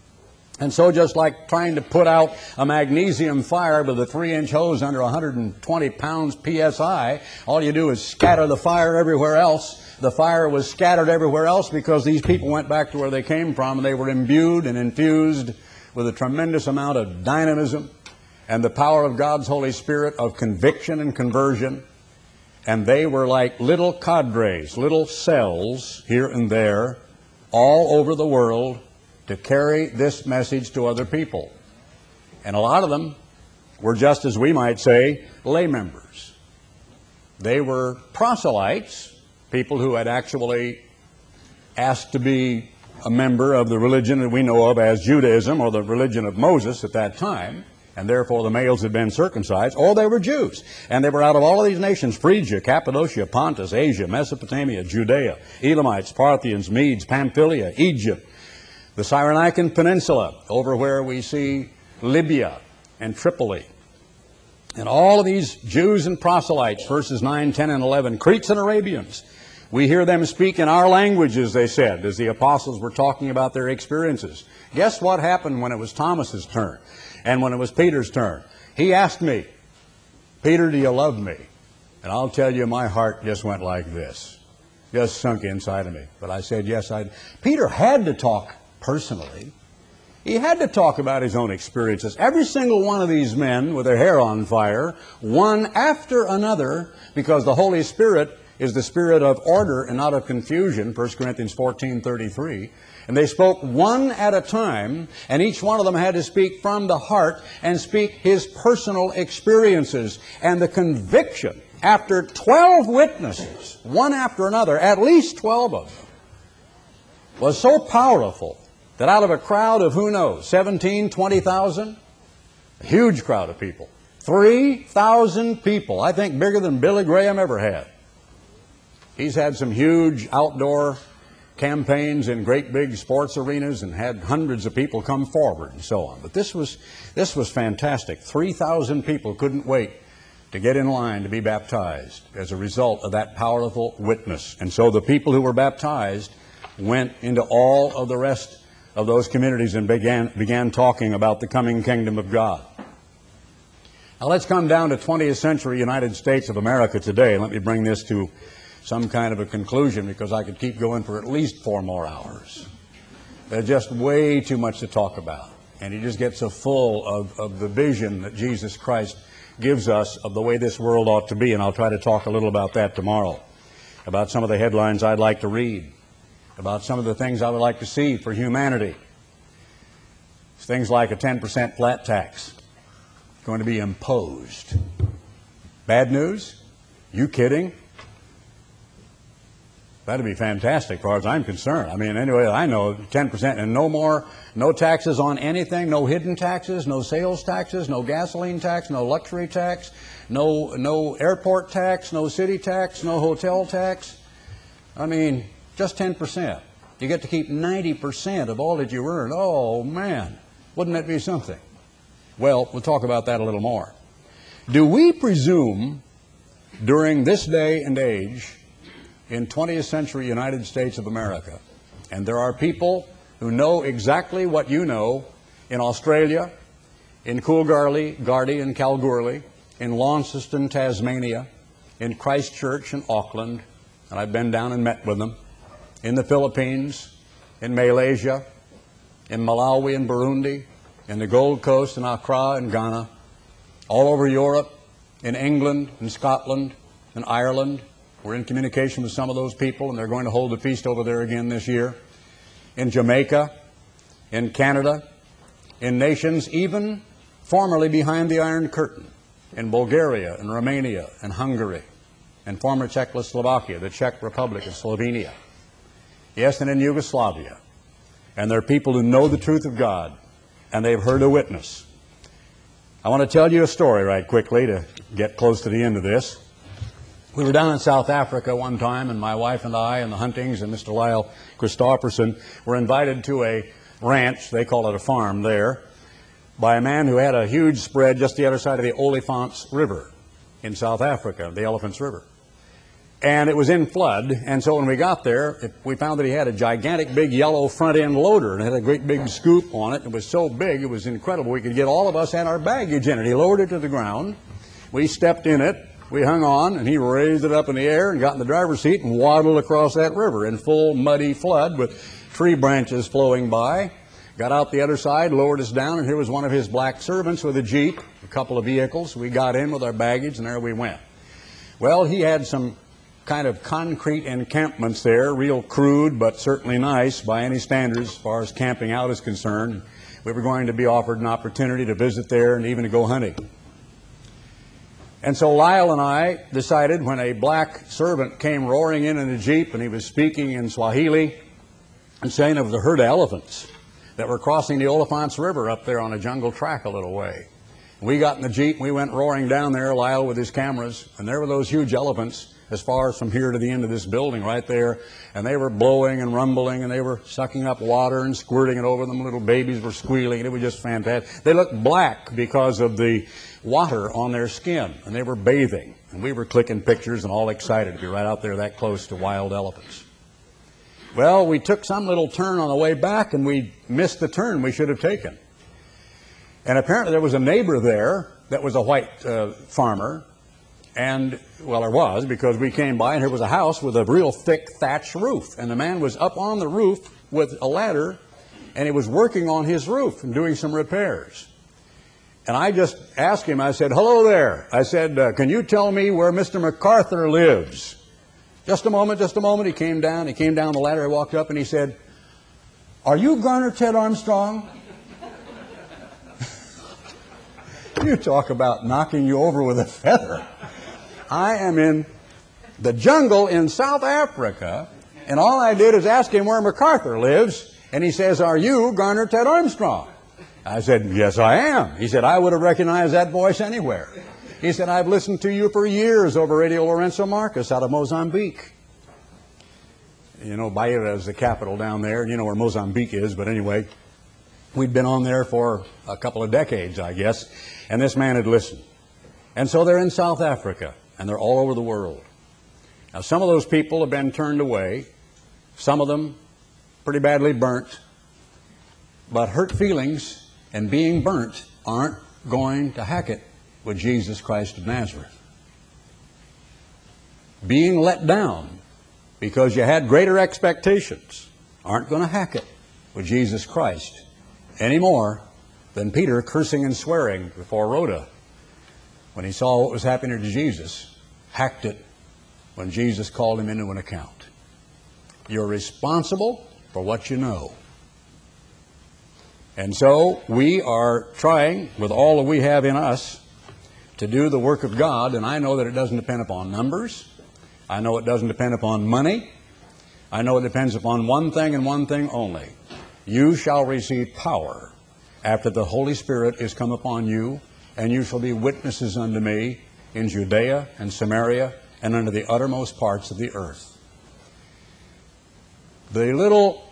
[SPEAKER 1] And so just like trying to put out a magnesium fire with a three-inch hose under one hundred twenty pounds P S I, all you do is scatter the fire everywhere else. The fire was scattered everywhere else because these people went back to where they came from, and they were imbued and infused with a tremendous amount of dynamism and the power of God's Holy Spirit of conviction and conversion. And they were like little cadres, little cells here and there, all over the world, to carry this message to other people. And a lot of them were just, as we might say, lay members. They were proselytes, people who had actually asked to be a member of the religion that we know of as Judaism, or the religion of Moses at that time, and therefore the males had been circumcised, or they were Jews. And they were out of all of these nations: Phrygia, Cappadocia, Pontus, Asia, Mesopotamia, Judea, Elamites, Parthians, Medes, Pamphylia, Egypt, the Cyrenaican Peninsula, over where we see Libya and Tripoli. And all of these Jews and proselytes, verses nine, ten, and eleven, Cretes and Arabians, we hear them speak in our languages, they said, as the apostles were talking about their experiences. Guess what happened when it was Thomas's turn and when it was Peter's turn? He asked me, "Peter, do you love me?" And I'll tell you, my heart just went like this, just sunk inside of me. But I said, yes, I. Peter had to talk personally. He had to talk about his own experiences. Every single one of these men with their hair on fire, one after another, because the Holy Spirit is the spirit of order and not of confusion, First Corinthians fourteen thirty-three. And they spoke one at a time, and each one of them had to speak from the heart and speak his personal experiences. And the conviction, after twelve witnesses, one after another, at least twelve of them, was so powerful that out of a crowd of, who knows, seventeen, twenty thousand, a huge crowd of people, three thousand people, I think bigger than Billy Graham ever had. He's had some huge outdoor campaigns in great big sports arenas and had hundreds of people come forward and so on. But this was, this was fantastic. three thousand people couldn't wait to get in line to be baptized as a result of that powerful witness. And so the people who were baptized went into all of the rest of those communities and began, began talking about the coming kingdom of God. Now let's come down to twentieth century United States of America today. Let me bring this to some kind of a conclusion, because I could keep going for at least four more hours. There's just way too much to talk about. And you just get so full of, of the vision that Jesus Christ gives us of the way this world ought to be. And I'll try to talk a little about that tomorrow, about some of the headlines I'd like to read, about some of the things I would like to see for humanity. Things like a ten percent flat tax going to be imposed. Bad news? You kidding? That'd be fantastic as far as I'm concerned. I mean, anyway, I know ten percent and no more, no taxes on anything, no hidden taxes, no sales taxes, no gasoline tax, no luxury tax, no, no airport tax, no city tax, no hotel tax. I mean, just ten percent. You get to keep ninety percent of all that you earn. Oh, man, wouldn't that be something? Well, we'll talk about that a little more. Do we presume during this day and age in twentieth century United States of America, and there are people who know exactly what you know in Australia, in Coolgardie, Gardy and Kalgoorlie, in Launceston, Tasmania, in Christchurch and Auckland, and I've been down and met with them, in the Philippines, in Malaysia, in Malawi and Burundi, in the Gold Coast and Accra and Ghana, all over Europe, in England and Scotland and Ireland. We're in communication with some of those people, and they're going to hold a feast over there again this year. In Jamaica, in Canada, in nations even formerly behind the Iron Curtain, in Bulgaria and Romania and Hungary, and former Czechoslovakia, the Czech Republic and Slovenia. Yes, and in Yugoslavia. And there are people who know the truth of God, and they've heard a witness. I want to tell you a story right quickly to get close to the end of this. We were down in South Africa one time, and my wife and I and the Huntings and Mister Lyle Christofferson were invited to a ranch, they call it a farm there, by a man who had a huge spread just the other side of the Olifants River in South Africa, the Elephants River. And it was in flood, and so when we got there, we found that he had a gigantic big yellow front-end loader, and it had a great big scoop on it. It was so big, it was incredible. We could get all of us and our baggage in it. He lowered it to the ground. We stepped in it. We hung on, and he raised it up in the air and got in the driver's seat and waddled across that river in full muddy flood with tree branches flowing by. Got out the other side, lowered us down, and here was one of his black servants with a Jeep, a couple of vehicles. We got in with our baggage, and there we went. Well, he had some kind of concrete encampments there, real crude, but certainly nice by any standards as far as camping out is concerned. We were going to be offered an opportunity to visit there and even to go hunting. And so Lyle and I decided, when a black servant came roaring in in a Jeep, and he was speaking in Swahili and saying it was a herd of elephants that were crossing the Olifants River up there on a jungle track a little way. We got in the Jeep, and we went roaring down there, Lyle with his cameras, and there were those huge elephants as far as from here to the end of this building right there, and they were blowing and rumbling, and they were sucking up water and squirting it over them. Little babies were squealing, and it was just fantastic. They looked black because of the water on their skin, and they were bathing, and we were clicking pictures and all excited to be right out there that close to wild elephants. Well, we took some little turn on the way back, and we missed the turn we should have taken. And apparently there was a neighbor there that was a white uh, farmer, and, well, there was, because we came by, and there was a house with a real thick thatch roof, and the man was up on the roof with a ladder, and he was working on his roof and doing some repairs. And I just asked him, I said, hello there. I said, uh, can you tell me where Mister MacArthur lives? Just a moment, just a moment. He came down, he came down the ladder, I walked up, and he said, are you Garner Ted Armstrong? You talk about knocking you over with a feather. I am in the jungle in South Africa, and all I did is ask him where MacArthur lives, and he says, are you Garner Ted Armstrong? I said, yes, I am. He said, I would have recognized that voice anywhere. He said, I've listened to you for years over Radio Lourenço Marques out of Mozambique. You know, Beira is the capital down there. You know where Mozambique is, but anyway, we'd been on there for a couple of decades, I guess, and this man had listened. And so they're in South Africa, and they're all over the world. Now, some of those people have been turned away, some of them pretty badly burnt, but hurt feelings and being burnt aren't going to hack it with Jesus Christ of Nazareth. Being let down because you had greater expectations aren't going to hack it with Jesus Christ any more than Peter cursing and swearing before Rhoda when he saw what was happening to Jesus, hacked it when Jesus called him into an account. You're responsible for what you know. And so we are trying, with all that we have in us, to do the work of God, and I know that it doesn't depend upon numbers. I know it doesn't depend upon money. I know it depends upon one thing and one thing only. You shall receive power after the Holy Spirit is come upon you, and you shall be witnesses unto me in Judea and Samaria and unto the uttermost parts of the earth. The little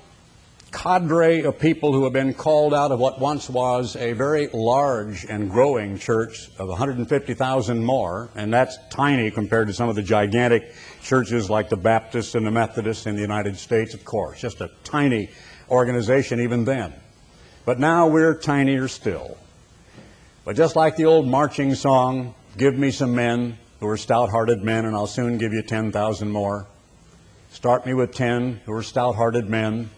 [SPEAKER 1] cadre of people who have been called out of what once was a very large and growing church of one hundred fifty thousand more, and that's tiny compared to some of the gigantic churches like the Baptists and the Methodists in the United States, of course. Just a tiny organization even then. But now we're tinier still. But just like the old marching song, give me some men who are stout-hearted men, and I'll soon give you ten thousand more. Start me with ten who are stout-hearted men.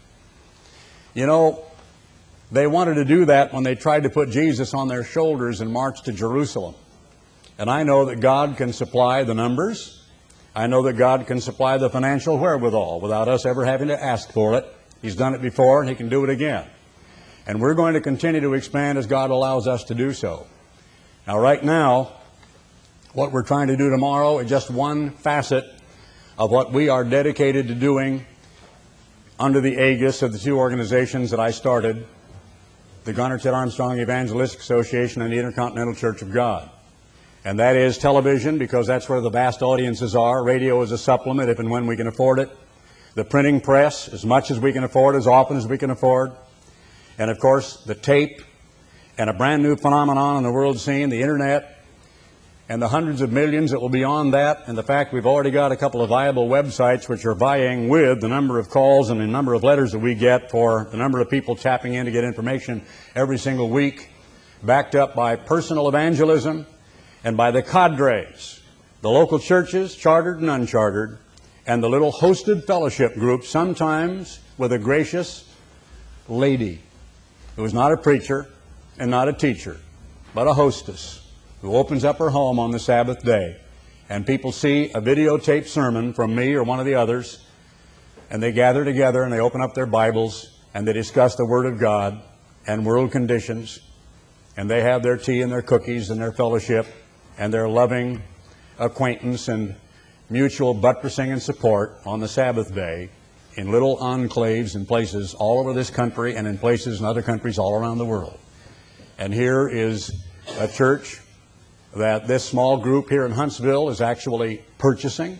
[SPEAKER 1] You know, they wanted to do that when they tried to put Jesus on their shoulders and march to Jerusalem. And I know that God can supply the numbers. I know that God can supply the financial wherewithal without us ever having to ask for it. He's done it before, and He can do it again. And we're going to continue to expand as God allows us to do so. Now, right now, what we're trying to do tomorrow is just one facet of what we are dedicated to doing under the aegis of the two organizations that I started, the Gunnar Ted Armstrong Evangelistic Association and the Intercontinental Church of God. And that is television, because that's where the vast audiences are. Radio is a supplement if and when we can afford it. The printing press, as much as we can afford, as often as we can afford. And of course, the tape, and a brand new phenomenon on the world scene, the Internet, and the hundreds of millions that will be on that, and the fact we've already got a couple of viable websites which are vying with the number of calls and the number of letters that we get for the number of people tapping in to get information every single week, backed up by personal evangelism and by the cadres, the local churches, chartered and unchartered, and the little hosted fellowship groups, sometimes with a gracious lady who is not a preacher and not a teacher, but a hostess, who opens up her home on the Sabbath day, and people see a videotaped sermon from me or one of the others, and they gather together and they open up their Bibles and they discuss the Word of God and world conditions, and they have their tea and their cookies and their fellowship and their loving acquaintance and mutual buttressing and support on the Sabbath day in little enclaves and places all over this country and in places in other countries all around the world. And here is a church that this small group here in Huntsville is actually purchasing,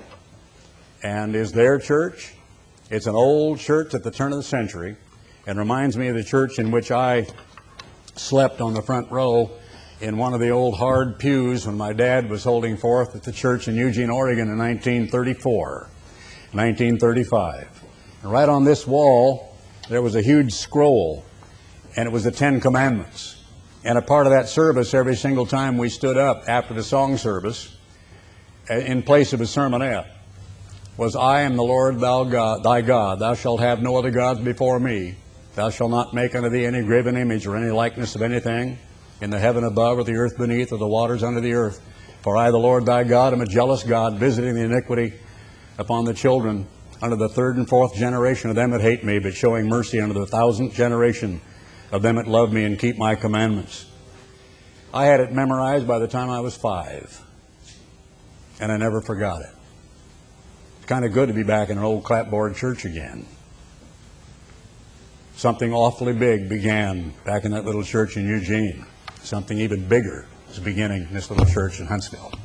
[SPEAKER 1] and is their church. It's an old church at the turn of the century, and reminds me of the church in which I slept on the front row in one of the old hard pews when my dad was holding forth at the church in Eugene, Oregon in nineteen thirty-four, nineteen thirty-five. And right on this wall there was a huge scroll, and it was the Ten Commandments. And a part of that service, every single time we stood up after the song service, in place of a sermonette, was, I am the Lord thou God, thy God. Thou shalt have no other gods before me. Thou shalt not make unto thee any graven image or any likeness of anything in the heaven above or the earth beneath or the waters under the earth. For I, the Lord thy God, am a jealous God, visiting the iniquity upon the children unto the third and fourth generation of them that hate me, but showing mercy unto the thousandth generation of them that love me and keep my commandments. I had it memorized by the time I was five, and I never forgot it. It's kind of good to be back in an old clapboard church again. Something awfully big began back in that little church in Eugene. Something even bigger is beginning in this little church in Huntsville.